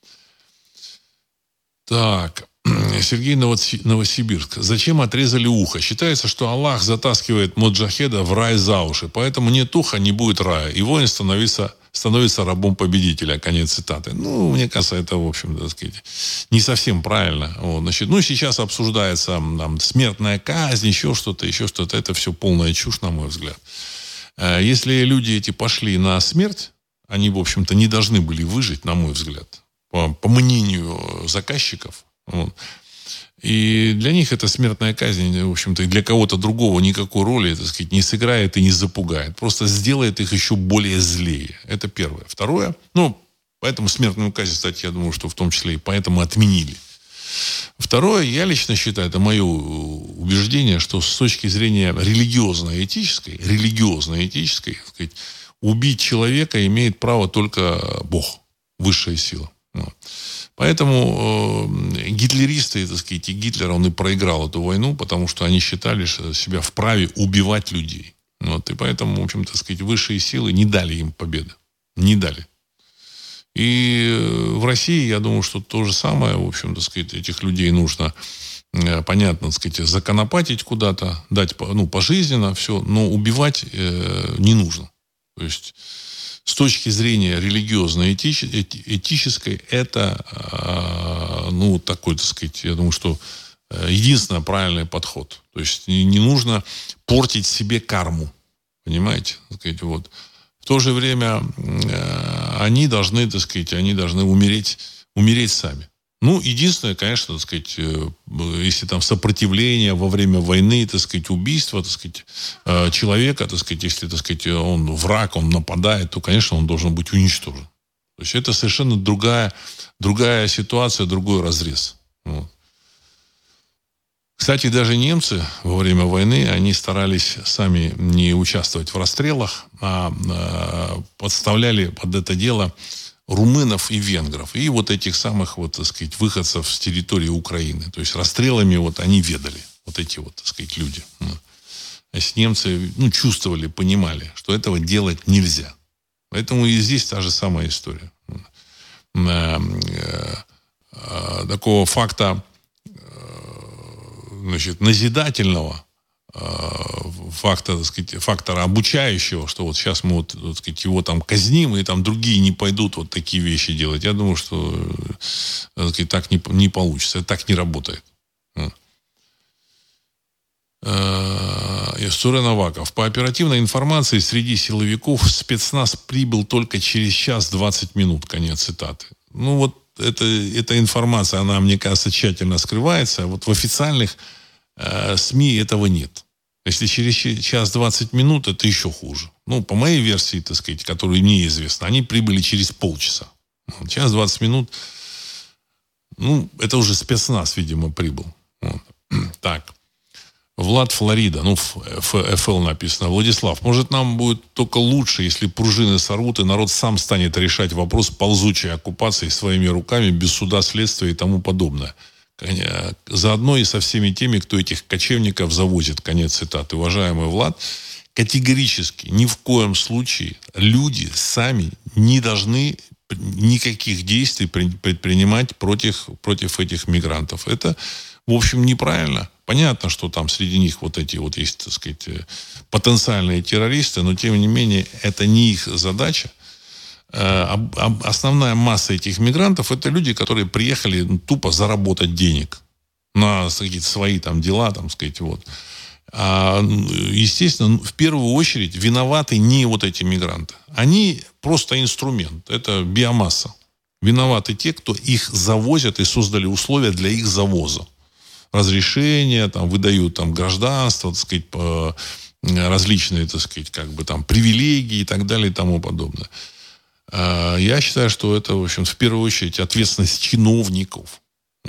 Так. Сергей Новосибирск. Зачем отрезали ухо? Считается, что Аллах затаскивает моджахеда в рай за уши. Поэтому нет уха, не будет рая. И воин становится, становится рабом победителя. Конец цитаты. Ну, мне кажется, это, в общем, так сказать, не совсем правильно. Вот, значит, ну, сейчас обсуждается там, смертная казнь, еще что-то, еще что-то. Это все полная чушь, на мой взгляд. Если люди эти пошли на смерть, они, в общем-то, не должны были выжить, на мой взгляд. По, по мнению заказчиков. Вот. И для них эта смертная казнь, в общем-то, и для кого-то другого никакой роли, так сказать, не сыграет и не запугает. Просто сделает их еще более злее. Это первое. Второе, ну, поэтому смертную казнь, кстати, я думаю, что в том числе и поэтому отменили. Второе, я лично считаю, это мое убеждение, что с точки зрения религиозно-этической, религиозно-этической, так сказать, убить человека имеет право только Бог, высшая сила. Вот. Поэтому э, гитлеристы, так сказать, и Гитлер, он и проиграл эту войну, потому что они считали себя вправе убивать людей. Вот. И поэтому, в общем, так сказать, высшие силы не дали им победы. Не дали. И в России, я думаю, что то же самое, в общем, так сказать, этих людей нужно, э, понятно, так сказать, законопатить куда-то, дать, ну, пожизненно все, но убивать э, не нужно. То есть с точки зрения религиозно-этической, это, ну, такой, так сказать, я думаю, что единственный правильный подход. То есть не, не нужно портить себе карму. Понимаете? Так сказать, вот. В то же время они должны, так сказать, они должны умереть, умереть сами. Ну, единственное, конечно, так сказать, если там сопротивление во время войны, так сказать, убийство, так сказать, человека, так сказать, если, так сказать, он враг, он нападает, то, конечно, он должен быть уничтожен. То есть это совершенно другая, другая ситуация, другой разрез. Вот. Кстати, даже немцы во время войны, они старались сами не участвовать в расстрелах, а подставляли под это дело румынов и венгров. И вот этих самых, вот, так сказать, выходцев с территории Украины. То есть расстрелами вот они ведали. Вот эти вот, так сказать, люди. То есть немцы, ну, чувствовали, понимали, что этого делать нельзя. Поэтому и здесь та же самая история. Такого факта, значит, назидательного, фактора, так сказать, фактора обучающего, что вот сейчас мы вот, так сказать, его там казним, и там другие не пойдут вот такие вещи делать. Я думаю, что, так сказать, так не, не получится. Это так не работает. Сурен Аваков. По оперативной информации, среди силовиков спецназ прибыл только через час двадцать минут. Конец цитаты. Ну вот это, эта информация, она, мне кажется, тщательно скрывается. Вот в официальных э, СМИ этого нет. Если через час двадцать минут, это еще хуже. Ну, по моей версии, так сказать, которая мне известна, они прибыли через полчаса. Час двадцать минут, ну, это уже спецназ, видимо, прибыл. Вот. Так. Влад Флорида, ну, эф эл написано. Владислав, может, нам будет только лучше, если пружины сорвут, и народ сам станет решать вопрос ползучей оккупации своими руками, без суда, следствия и тому подобное. Заодно и со всеми теми, кто этих кочевников завозит. Конец цитаты. Уважаемый Влад, категорически ни в коем случае люди сами не должны никаких действий предпринимать против, против этих мигрантов. Это, в общем, неправильно. Понятно, что там среди них вот эти вот есть, так сказать, потенциальные террористы, но, тем не менее, это не их задача основная масса этих мигрантов — это люди, которые приехали ну, тупо заработать денег на какие-то свои там дела, там, сказать, вот. А, естественно, в первую очередь виноваты не вот эти мигранты. Они просто инструмент. Это биомасса. Виноваты те, кто их завозят и создали условия для их завоза. Разрешения, там, выдают там, гражданство, так сказать, по, различные, так сказать, как бы, там, привилегии и так далее и тому подобное. А, я считаю, что это, в общем, в первую очередь ответственность чиновников.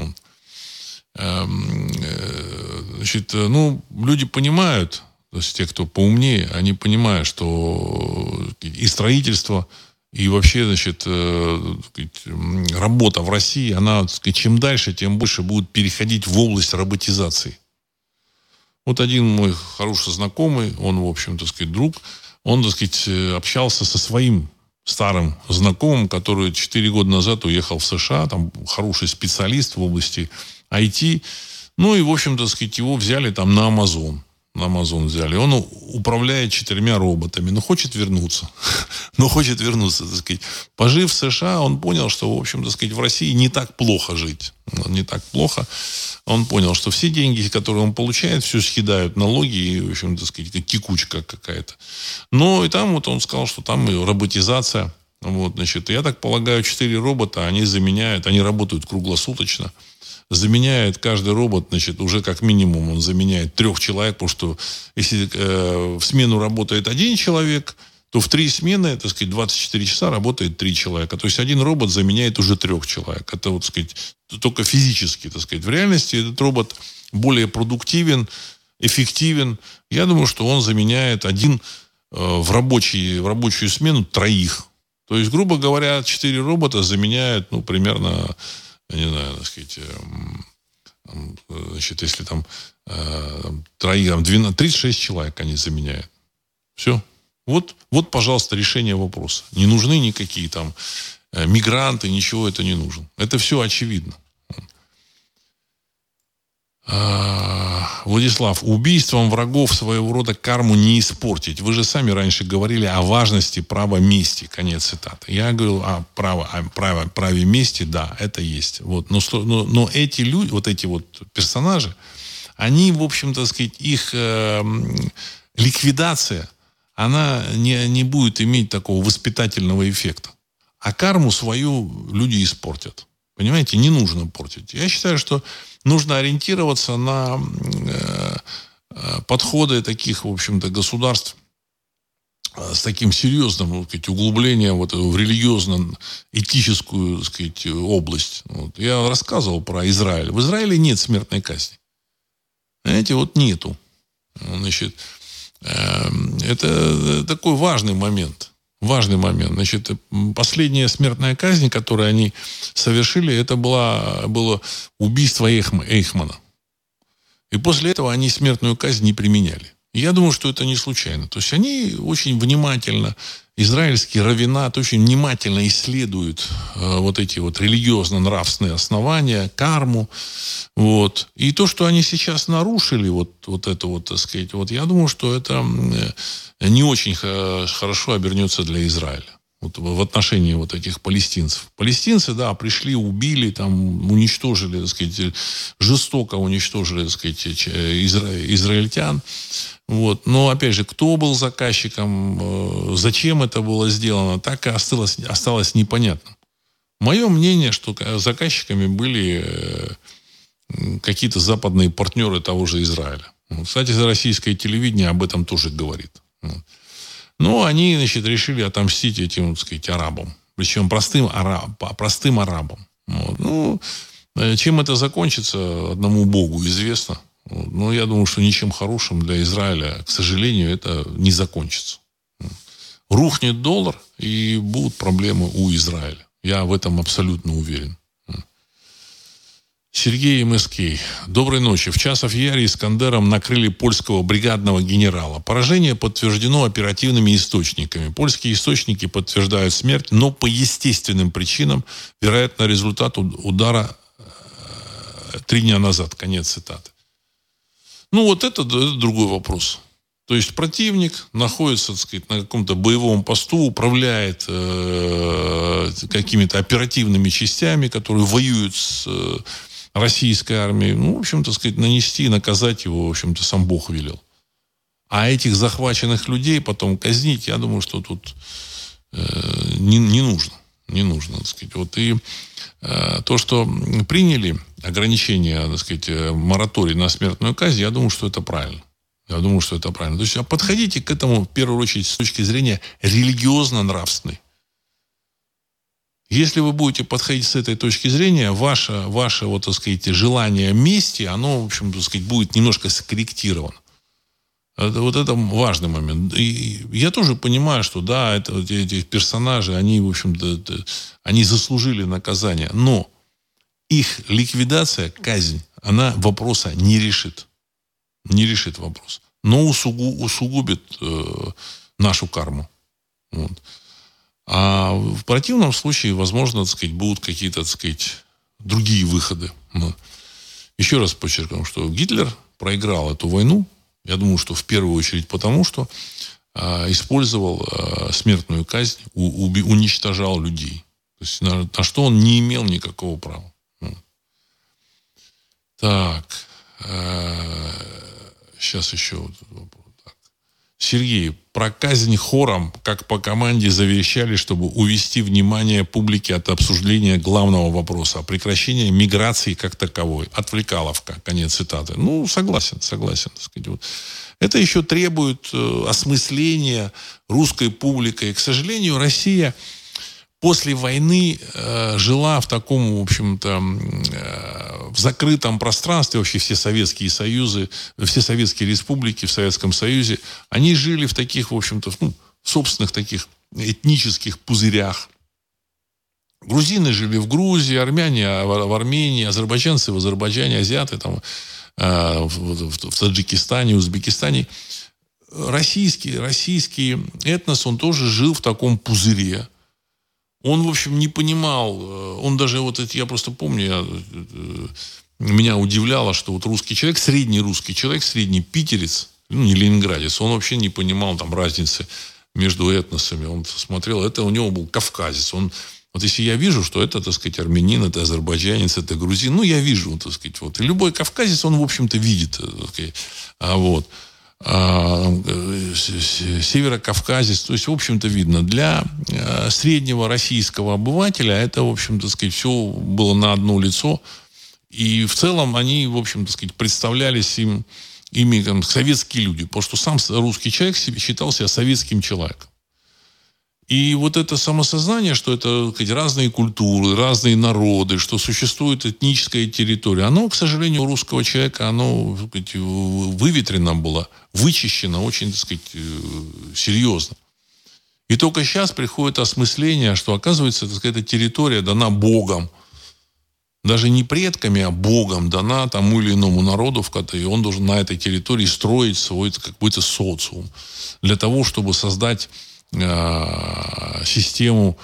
Значит, ну, люди понимают, то есть те, кто поумнее, они понимают, что и строительство, и вообще, значит, работа в России, она, так сказать, чем дальше, тем больше будет переходить в область роботизации. Вот один мой хороший знакомый, он, в общем, так сказать, друг, он, так сказать, общался со своим старым знакомым, который четыре года назад уехал в США, там хороший специалист в области ай ти. Ну и, в общем-то, так сказать, его взяли там на Amazon. На Amazon взяли. Он управляет четырьмя роботами. Но хочет вернуться. Но хочет вернуться, так сказать. Пожив в США, он понял, что, в общем, так сказать, в России не так плохо жить. Не так плохо. Он понял, что все деньги, которые он получает, все съедают налоги и, в общем, так сказать, как текучка какая-то. Но и там вот он сказал, что там и роботизация. Вот, значит, я так полагаю, четыре робота, они заменяют, они работают круглосуточно. Заменяет каждый робот, значит, уже как минимум он заменяет трех человек, потому что если э, в смену работает один человек, то в три смены, так сказать, двадцать четыре часа работает три человека. То есть один робот заменяет уже трех человек. Это, вот, так сказать, только физически, так сказать. В реальности этот робот более продуктивен, эффективен. Я думаю, что он заменяет один э, в, рабочий, в рабочую смену троих. То есть, грубо говоря, четыре робота заменяют, ну, примерно... Я не знаю, так сказать, значит, если там троих, тридцать шесть человек они заменяют. Все. Вот, вот, пожалуйста, решение вопроса. Не нужны никакие там мигранты, ничего это не нужно. Это все очевидно. Владислав, убийством врагов своего рода карму не испортить. Вы же сами раньше говорили о важности права мести. Конец цитаты. Я говорил о, право, о праве, праве мести, да, это есть. Вот. Но, но, но эти люди, вот эти вот персонажи, они, в общем-то, сказать, их э, ликвидация, она не, не будет иметь такого воспитательного эффекта. А карму свою люди испортят. Понимаете, не нужно портить. Я считаю, что нужно ориентироваться на э, подходы таких, в общем-то, государств с таким серьезным, так сказать, углублением вот, в религиозно-этическую, так сказать, область. Вот. Я рассказывал про Израиль. В Израиле нет смертной казни. Знаете, вот нету. Значит, э, это такой важный момент. Важный момент. Значит, последняя смертная казнь, которую они совершили, это была, было убийство Эйхмана. И после этого они смертную казнь не применяли. И я думаю, что это не случайно. То есть они очень внимательно, израильский раввинат очень внимательно исследуют э, вот эти вот религиозно-нравственные основания, карму. Вот. И то, что они сейчас нарушили, вот, вот это вот, так сказать, вот, я думаю, что это э, не очень хорошо обернется для Израиля. Вот, в отношении вот этих палестинцев. Палестинцы, да, пришли, убили, там, уничтожили, так сказать, жестоко уничтожили, так сказать, изра... израильтян. Вот. Но, опять же, кто был заказчиком, зачем это было сделано, так и осталось, осталось непонятным. Мое мнение, что заказчиками были какие-то западные партнеры того же Израиля. Кстати, российское телевидение об этом тоже говорит. Но они, значит, решили отомстить этим, так сказать, арабам. Причем простым, араб, простым арабам. Вот. Ну, чем это закончится, одному Богу известно. Вот. Но я думаю, что ничем хорошим для Израиля, к сожалению, это не закончится. Рухнет доллар, и будут проблемы у Израиля. Я в этом абсолютно уверен. Сергей МСК. Доброй ночи. В Часов-Яре Искандером накрыли польского бригадного генерала. Поражение подтверждено оперативными источниками. Польские источники подтверждают смерть, но по естественным причинам, вероятно, результат удара э, три дня назад. Конец цитаты. Ну, вот это, это другой вопрос. То есть противник находится, так сказать, на каком-то боевом посту, управляет э, какими-то оперативными частями, которые воюют с э, российской армией. Ну, в общем-то, сказать, нанести и наказать его, в общем-то, сам Бог велел. А этих захваченных людей потом казнить, я думаю, что тут э, не, не нужно. Не нужно, так сказать. Вот и э, то, что приняли ограничения, так сказать, мораторий на смертную казнь, я думаю, что это правильно. Я думаю, что это правильно. То есть, а подходите к этому, в первую очередь, с точки зрения религиозно-нравственной. Если вы будете подходить с этой точки зрения, ваше, ваше вот, так сказать, желание мести, оно, в общем, так сказать, будет немножко скорректировано. Это, вот это важный момент. И я тоже понимаю, что да, это, вот эти персонажи, они, в общем-то, они заслужили наказание. Но их ликвидация, казнь, она вопроса не решит. Не решит вопрос. Но усугу, усугубит э, нашу карму. Вот. А в противном случае, возможно, так сказать, будут какие-то, так сказать, другие выходы. Но еще раз подчеркну, что Гитлер проиграл эту войну. Я думаю, что в первую очередь потому, что э, использовал э, смертную казнь, у, уби, уничтожал людей. То есть на, на что он не имел никакого права. Вот. Так. Э, Сейчас еще вот так. Сергей, про казнь хором, как по команде, заверещали, чтобы увести внимание публики от обсуждения главного вопроса, о прекращении миграции как таковой. Отвлекаловка. Конец цитаты. Ну, согласен, согласен. Так сказать. Вот. Это еще требует э, осмысления русской публикой. К сожалению, Россия после войны э, жила в таком, в общем-то, э, в закрытом пространстве. Вообще все советские союзы, все советские республики в Советском Союзе, они жили в таких, в общем-то, ну, собственных таких этнических пузырях. Грузины жили в Грузии, армяне в Армении, азербайджанцы в Азербайджане, азиаты там, э, в, в, в Таджикистане, Узбекистане. Российский, российский этнос, он тоже жил в таком пузыре. Он, в общем, не понимал, он даже, вот это, я просто помню, я, меня удивляло, что вот русский человек, средний русский человек, средний питерец, ну, не ленинградец, он вообще не понимал там разницы между этносами. Он смотрел, это у него был кавказец. Он, вот если я вижу, что это, так сказать, армянин, это азербайджанец, это грузин, ну, я вижу, так сказать, вот. И любой кавказец, он, в общем-то, видит, так сказать, а вот. Северокавказец, то есть, в общем-то, видно. Для среднего российского обывателя это, в общем-то, так сказать, все было на одно лицо. И в целом они, в общем-то, так сказать, представлялись им, ими там, советские люди. Потому что сам русский человек считал себя советским человеком. И вот это самосознание, что это, так сказать, разные культуры, разные народы, что существует этническая территория, оно, к сожалению, у русского человека, оно, так сказать, выветрено было, вычищено очень, так сказать, серьезно. И только сейчас приходит осмысление, что, оказывается, так сказать, эта территория дана Богом. Даже не предками, а Богом дана тому или иному народу, и он должен на этой территории строить свой какой-то социум. Для того, чтобы создать систему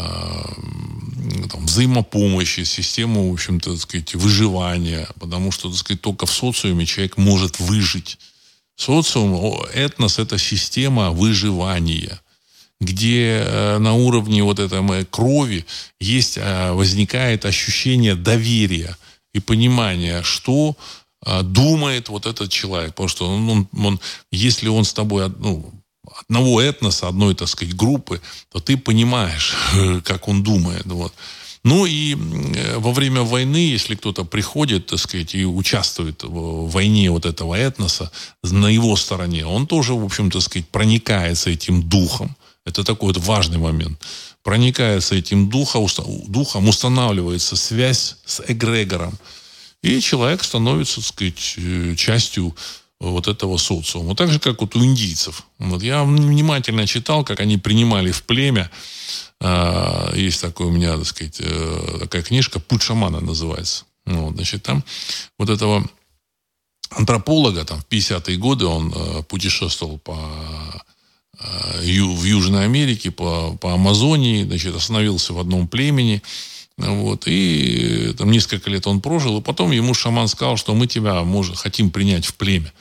там, взаимопомощи, систему, в общем-то, так сказать, выживания, потому что, так сказать, только в социуме человек может выжить. Социум, этнос – это система выживания, где на уровне вот этой крови есть, возникает ощущение доверия и понимания, что думает вот этот человек. Потому что он, он, он, если он с тобой, ну, одного этноса, одной, так сказать, группы, то ты понимаешь, как он думает. Вот. Ну и во время войны, если кто-то приходит, так сказать, и участвует в войне вот этого этноса на его стороне, он тоже, в общем-то, так сказать, проникается этим духом. Это такой вот важный момент. Проникается этим духом, духом, устанавливается связь с эгрегором. И человек становится, так сказать, частью вот этого социума. Так же, как вот у индийцев. Вот я внимательно читал, как они принимали в племя. Есть такой у меня, так сказать, такая книжка «Путь шамана» называется. Вот, значит, там вот этого антрополога там, в пятидесятые годы он путешествовал по, в Южной Америке, по, по Амазонии, значит, остановился в одном племени. Вот, и там несколько лет он прожил, и потом ему шаман сказал, что мы тебя может, хотим принять в племя.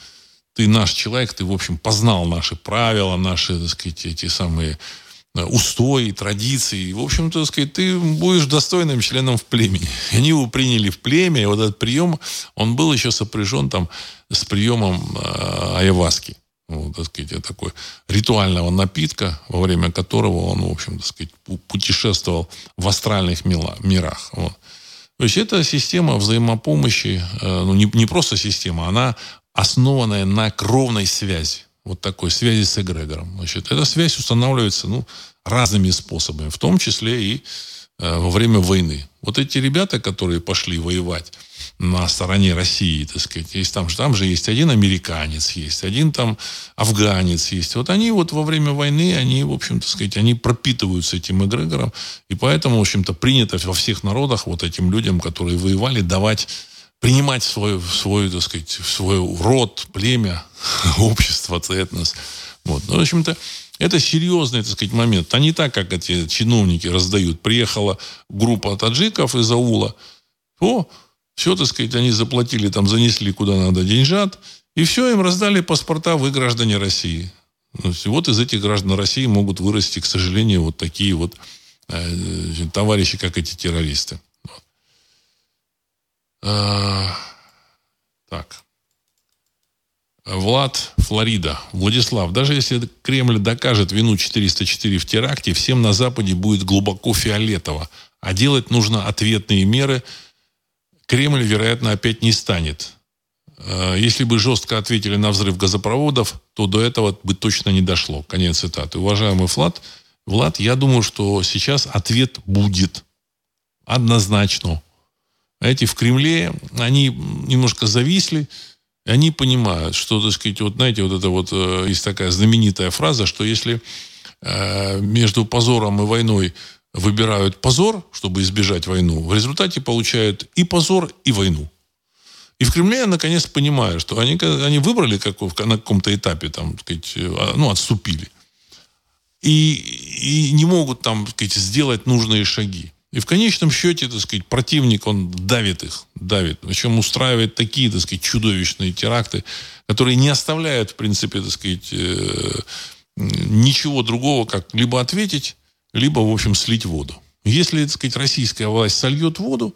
ты наш человек, ты, в общем, познал наши правила, наши, так сказать, эти самые устои, традиции. В общем-то, так сказать, ты будешь достойным членом в племени. Они его приняли в племя, и вот этот прием, он был еще сопряжен там с приемом э, айваски. Вот, так сказать, такой ритуального напитка, во время которого он, в общем, так сказать, путешествовал в астральных мирах. Вот. То есть это система взаимопомощи, э, ну, не, не просто система, она основанная на кровной связи. Вот такой связи с эгрегором. Значит, эта связь устанавливается ну, разными способами, в том числе и э, во время войны. Вот эти ребята, которые пошли воевать на стороне России, так сказать, есть там, там же есть один американец, есть один там афганец, есть. Вот они вот во время войны, они, в общем-то, сказать, они пропитываются этим эгрегором, и поэтому, в общем-то, принято во всех народах вот этим людям, которые воевали, давать принимать свой, в свой, так сказать, в свой род, племя, общество, этнос. Вот. Ну, в общем-то, это серьезный, так сказать, момент. А не так, как эти чиновники раздают. Приехала группа таджиков из аула. О, все, так сказать, они заплатили, там, занесли куда надо деньжат. И все, им раздали паспорта, вы граждане России. Вот из этих граждан России могут вырасти, к сожалению, вот такие вот э, товарищи, как эти террористы. Так. Влад, Флорида. Владислав, даже если Кремль докажет вину четыреста четыре в теракте, всем на Западе будет глубоко фиолетово. А делать нужно ответные меры. Кремль, вероятно, опять не станет. Если бы жестко ответили на взрыв газопроводов, то до этого бы точно не дошло. Конец цитаты. Уважаемый Влад, Влад, я думаю, что сейчас ответ будет. Однозначно. Эти в Кремле, они немножко зависли, и они понимают, что, так сказать, вот, знаете, вот это вот, э, есть такая знаменитая фраза, что если э, между позором и войной выбирают позор, чтобы избежать войну, в результате получают и позор, и войну. И в Кремле я наконец понимаю, что они, они выбрали как, на каком-то этапе, там, так сказать, ну, отступили. И, и не могут там, так сказать, сделать нужные шаги. И в конечном счете, так сказать, противник, он давит их, давит. Причем устраивает такие, так сказать, чудовищные теракты, которые не оставляют, в принципе, так сказать, э, ничего другого, как либо ответить, либо, в общем, слить воду. Если, так сказать, российская власть сольет воду,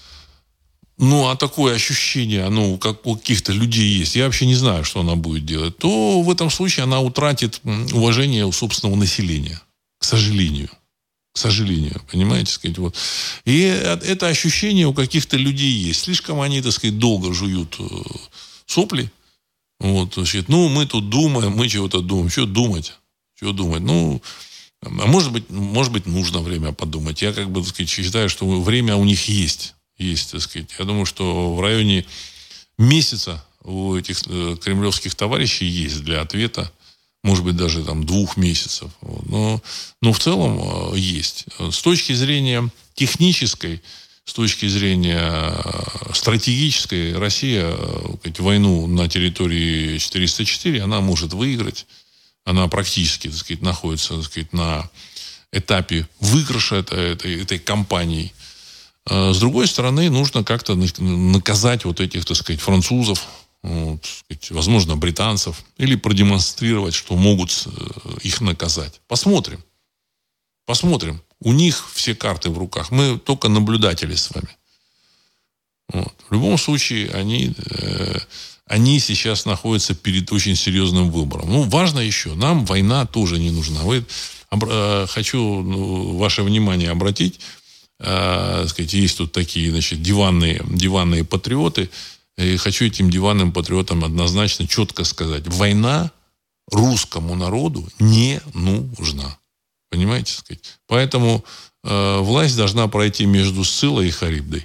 ну, а такое ощущение, ну, как у каких-то людей есть, я вообще не знаю, что она будет делать, то в этом случае она утратит уважение у собственного населения, к сожалению. К сожалению, понимаете, сказать, вот. И это ощущение у каких-то людей есть. Слишком они, так сказать, долго жуют сопли. Вот, значит, ну, мы тут думаем, мы чего-то думаем. Что думать? Что думать? Ну, а может быть, может быть, нужно время подумать. Я, как бы, так сказать, считаю, что время у них есть. Есть, так сказать. Я думаю, что в районе месяца у этих кремлевских товарищей есть для ответа. Может быть, даже там двух месяцев. Но, но в целом есть. С точки зрения технической, с точки зрения стратегической, Россия войну на территории четыреста четыре, она может выиграть. Она практически, так сказать, находится, так сказать, на этапе выигрыша этой, этой, этой кампании. С другой стороны, нужно как-то наказать вот этих, так сказать, французов, вот, сказать, возможно, британцев, или продемонстрировать, что могут их наказать. Посмотрим. Посмотрим. У них все карты в руках. Мы только наблюдатели с вами. Вот. В любом случае, они, э, они сейчас находятся перед очень серьезным выбором. Ну, важно еще, нам война тоже не нужна. Вы, э, хочу ну, ваше внимание обратить. Э, сказать, есть тут такие, значит, диванные, диванные патриоты. И хочу этим диванным патриотам однозначно четко сказать. Война русскому народу не нужна. Понимаете? Сказать? Поэтому э, власть должна пройти между Сциллой и Харибдой.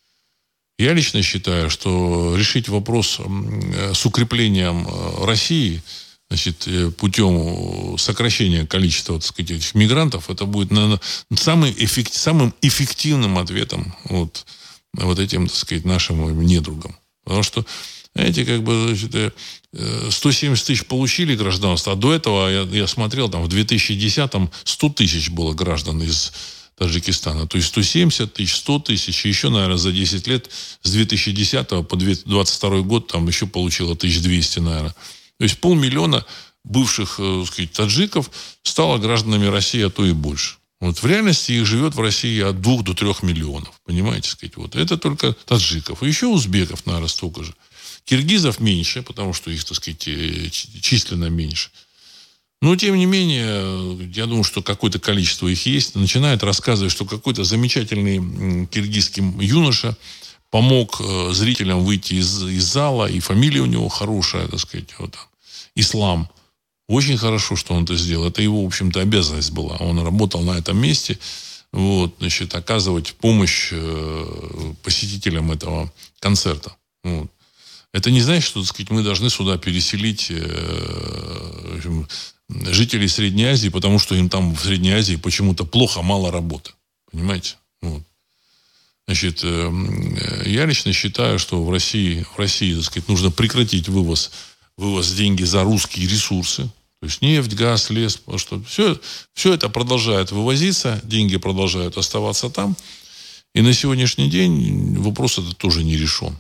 Я лично считаю, что решить вопрос э, с укреплением э, России, значит, э, путем сокращения количества, так сказать, этих мигрантов, это будет наверное, самым, эффект, самым эффективным ответом вот, вот этим, так сказать, нашим недругам. Потому что, знаете, как бы, значит, сто семьдесят тысяч получили гражданство, а до этого, я, я смотрел, там в две тысячи десятом сто тысяч было граждан из Таджикистана. То есть сто семьдесят тысяч, сто тысяч, и еще, наверное, за десять лет с две тысячи десятого по две тысячи двадцать второй год там еще получило тысяча двести, наверное. То есть полмиллиона бывших, так сказать, таджиков стало гражданами России, а то и больше. Вот в реальности их живет в России от двух до трех миллионов. Понимаете, сказать, вот. Это только таджиков. И еще узбеков, наверное, столько же. Киргизов меньше, потому что их, так сказать, численно меньше. Но, тем не менее, я думаю, что какое-то количество их есть. Начинает рассказывать, что какой-то замечательный киргизский юноша помог зрителям выйти из, из зала, и фамилия у него хорошая, так сказать, вот, Ислам. Очень хорошо, что он это сделал. Это его, в общем-то, обязанность была. Он работал на этом месте, вот, значит, оказывать помощь посетителям этого концерта. Вот. Это не значит, что, так сказать, мы должны сюда переселить в общем, жителей Средней Азии, потому что им там в Средней Азии почему-то плохо, мало работы. Понимаете? Вот. Значит, я лично считаю, что в России, в России, так сказать, нужно прекратить вывоз, вывоз деньги за русские ресурсы. То есть нефть, газ, лес. Потому что все, все это продолжает вывозиться, деньги продолжают оставаться там. И на сегодняшний день вопрос этот тоже не решен.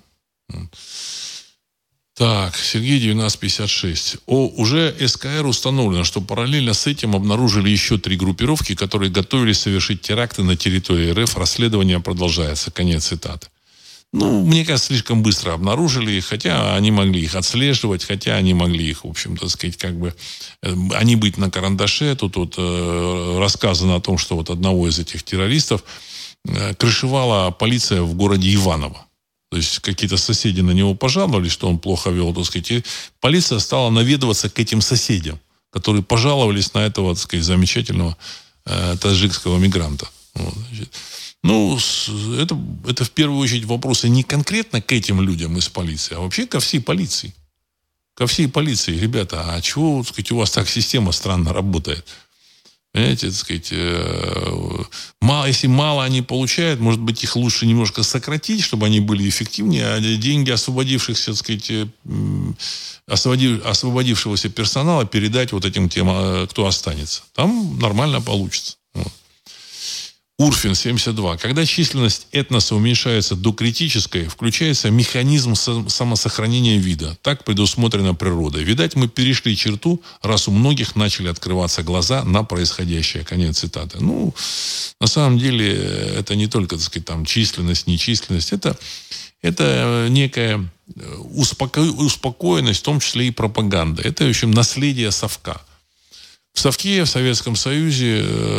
Так, Сергей, девяносто пятьдесят шесть. О, уже СКР установлено, что параллельно с этим обнаружили еще три группировки, которые готовились совершить теракты на территории РФ. Расследование продолжается. Конец цитаты. Ну, мне кажется, слишком быстро обнаружили, хотя они могли их отслеживать, хотя они могли их, в общем-то, сказать, как бы, они быть на карандаше. Тут вот э, рассказано о том, что вот одного из этих террористов э, крышевала полиция в городе Иваново. То есть какие-то соседи на него пожаловались, что он плохо вел, так сказать, и полиция стала наведываться к этим соседям, которые пожаловались на этого, так сказать, замечательного э, таджикского мигранта. Вот, значит. Ну, это, это в первую очередь вопросы не конкретно к этим людям из полиции, а вообще ко всей полиции. Ко всей полиции. Ребята, а чего, так сказать, у вас так система странно работает? Понимаете, так сказать, э, мало, если мало они получают, может быть, их лучше немножко сократить, чтобы они были эффективнее, а деньги освободившихся, так сказать, э, освободив, освободившегося персонала передать вот этим тем, кто останется. Там нормально получится. Вот. Урфин, семьдесят два. Когда численность этноса уменьшается до критической, включается механизм самосохранения вида. Так предусмотрено природой. Видать, мы перешли черту, раз у многих начали открываться глаза на происходящее. Конец цитаты. Ну, на самом деле, это не только, так сказать, там, численность, нечисленность. Это, это некая успоко... успокоенность, в том числе и пропаганда. Это, в общем, наследие совка. В совке, в Советском Союзе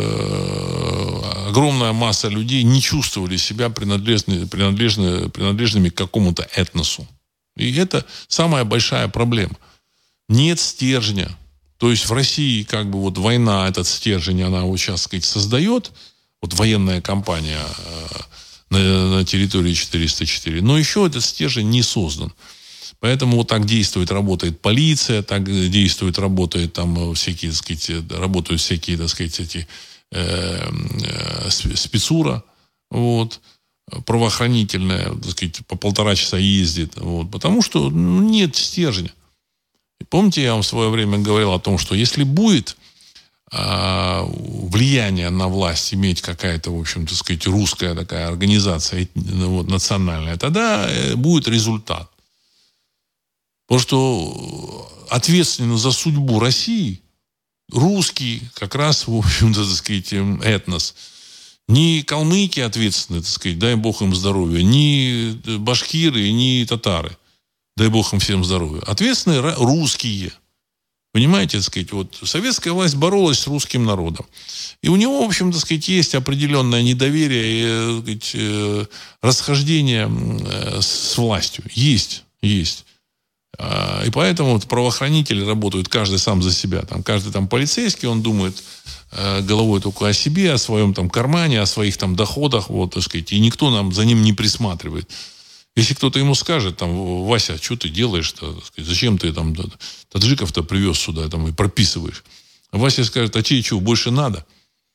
э, огромная масса людей не чувствовали себя принадлежны, принадлежны, принадлежными к какому-то этносу. И это самая большая проблема. Нет стержня. То есть в России как бы вот война, этот стержень, она вот сейчас, так сказать, создает, вот военная кампания э, на, на территории четыреста четыре, но еще этот стержень не создан. Поэтому вот так действует, работает полиция, так действует, работает там всякие, так сказать, работают всякие, так сказать, эти э, э, спецура, вот, правоохранительная, так сказать, по полтора часа ездит, вот, потому что ну, нет стержня. И помните, я вам в свое время говорил о том, что если будет э, влияние на власть иметь какая-то, в общем, так сказать, русская такая организация, вот, национальная, тогда будет результат. Потому что ответственны за судьбу России русский, как раз, в общем-то, так сказать, этнос. Не калмыки ответственны, так сказать, дай бог им здоровья, не башкиры, не татары, дай бог им всем здоровья. Ответственны русские. Понимаете, так сказать, вот советская власть боролась с русским народом. И у него, в общем, так сказать, есть определенное недоверие и, так сказать, расхождение с властью. Есть, есть. И поэтому вот правоохранители работают каждый сам за себя. Там, каждый там полицейский, он думает э, головой только о себе, о своем там кармане, о своих там доходах, вот, так сказать, и никто нам за ним не присматривает. Если кто-то ему скажет, там, Вася, что ты делаешь-то? Зачем ты там таджиков-то привез сюда там, и прописываешь? А Вася скажет, а тебе что, больше надо?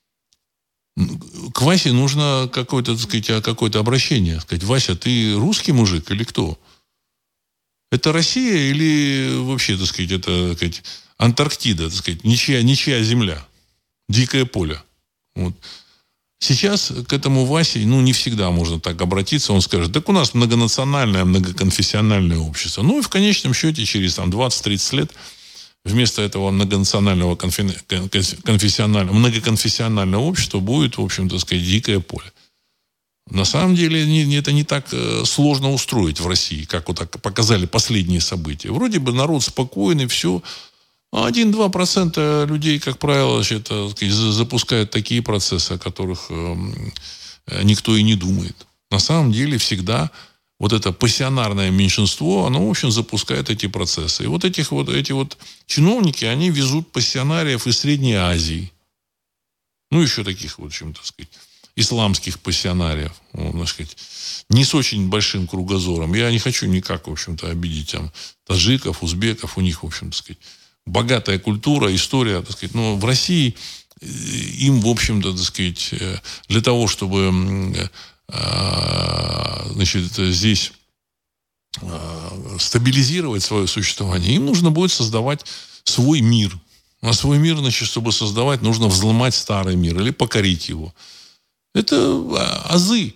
К Васе нужно какое-то, так сказать, какое-то обращение. Сказать, Вася, ты русский мужик или кто? Это Россия или вообще, так сказать, это, так сказать, Антарктида, так сказать, ничья, ничья земля, дикое поле. Вот. Сейчас к этому Васе, ну, не всегда можно так обратиться. Он скажет, так у нас многонациональное, многоконфессиональное общество. Ну, и в конечном счете, через там, двадцать-тридцать лет, вместо этого многонационального, конфессионального, многоконфессионального общества будет, в общем-то, сказать, дикое поле. На самом деле, это не так сложно устроить в России, как вот так показали последние события. Вроде бы народ спокойный, все. один-два процента людей, как правило, это, сказать, запускают такие процессы, о которых э, никто и не думает. На самом деле всегда вот это пассионарное меньшинство, оно, в общем, запускает эти процессы. И вот, этих вот эти вот чиновники, они везут пассионариев из Средней Азии. Ну, еще таких, в общем, так сказать, исламских пассионариев. Ну, так сказать, не с очень большим кругозором. Я не хочу никак, в общем-то, обидеть там таджиков, узбеков. У них, в общем, так сказать, богатая культура, история, так сказать. Но в России им, в общем-то, так сказать, для того, чтобы, значит, здесь стабилизировать свое существование, им нужно будет создавать свой мир. А свой мир, значит, чтобы создавать, нужно взломать старый мир или покорить его. Это азы.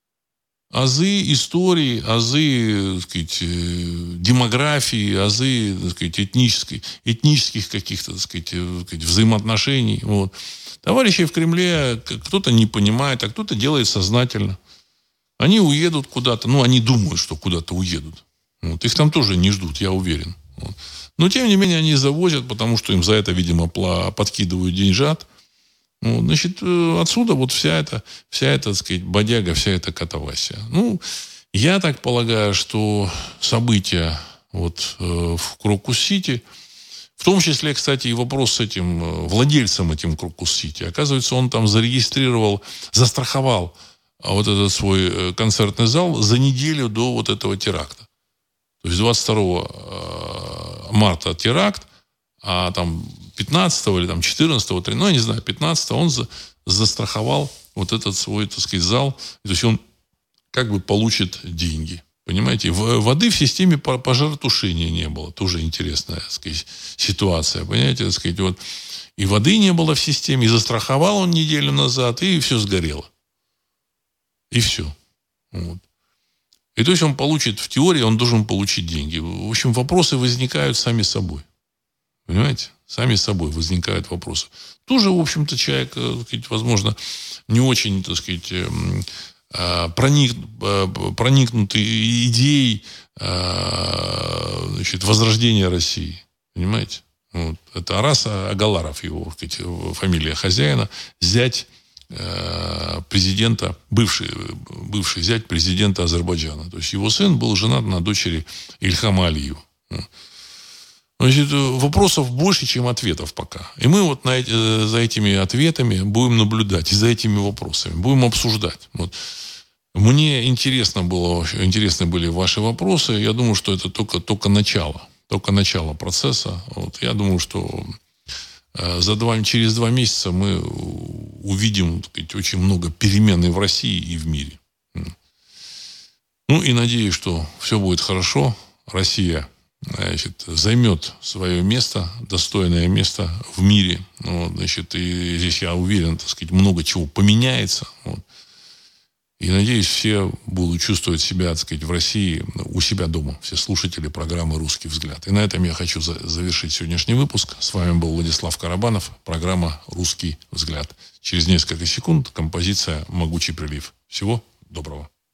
Азы истории, азы, так сказать, демографии, азы, так сказать, этнической, этнических каких-то, так сказать, взаимоотношений. Вот. Товарищи в Кремле кто-то не понимает, а кто-то делает сознательно. Они уедут куда-то, ну, они думают, что куда-то уедут. Вот. Их там тоже не ждут, я уверен. Вот. Но, тем не менее, они завозят, потому что им за это, видимо, подкидывают деньжат. Ну, значит, отсюда вот вся эта, вся эта, так сказать, бодяга, вся эта катавасия. Ну, я так полагаю, что события вот э, в Крокус-Сити, в том числе, кстати, и вопрос с этим владельцем этим Крокус-Сити, оказывается, он там зарегистрировал, застраховал вот этот свой концертный зал за неделю до вот этого теракта. То есть двадцать второго марта теракт, а там пятнадцатого или там четырнадцатого, ну, я не знаю, пятнадцатого он за, застраховал вот этот свой, так сказать, зал. То есть он как бы получит деньги. Понимаете? В, воды в системе пожаротушения не было. Тоже интересная, так сказать, ситуация. Понимаете? Так сказать, вот. И воды не было в системе, и застраховал он неделю назад, и все сгорело. И все. Вот. И то есть он получит, в теории он должен получить деньги. В общем, вопросы возникают сами собой. Понимаете? Сами собой возникают вопросы. Тоже, в общем-то, человек, так сказать, возможно, не очень, так сказать, проник, проникнутый идеей, значит, возрождения России. Понимаете? Вот. Это Арас Агаларов, его, так сказать, фамилия хозяина, зять президента, бывший, бывший зять президента Азербайджана. То есть его сын был женат на дочери Ильхама Алиева. Значит, вопросов больше, чем ответов пока. И мы вот на, за этими ответами будем наблюдать, и за этими вопросами будем обсуждать. Вот. Мне интересно было, интересны были ваши вопросы. Я думаю, что это только, только начало. Только начало процесса. Вот. Я думаю, что за два, через два месяца мы увидим, так сказать, очень много перемен и в России, и в мире. Ну и надеюсь, что все будет хорошо. Россия, значит, займет свое место, достойное место в мире. Вот, значит, и здесь, я уверен, так сказать, много чего поменяется. Вот. И, надеюсь, все будут чувствовать себя, так сказать, в России, у себя дома. Все слушатели программы «Русский взгляд». И на этом я хочу завершить сегодняшний выпуск. С вами был Владислав Карабанов. Программа «Русский взгляд». Через несколько секунд композиция «Могучий прилив». Всего доброго.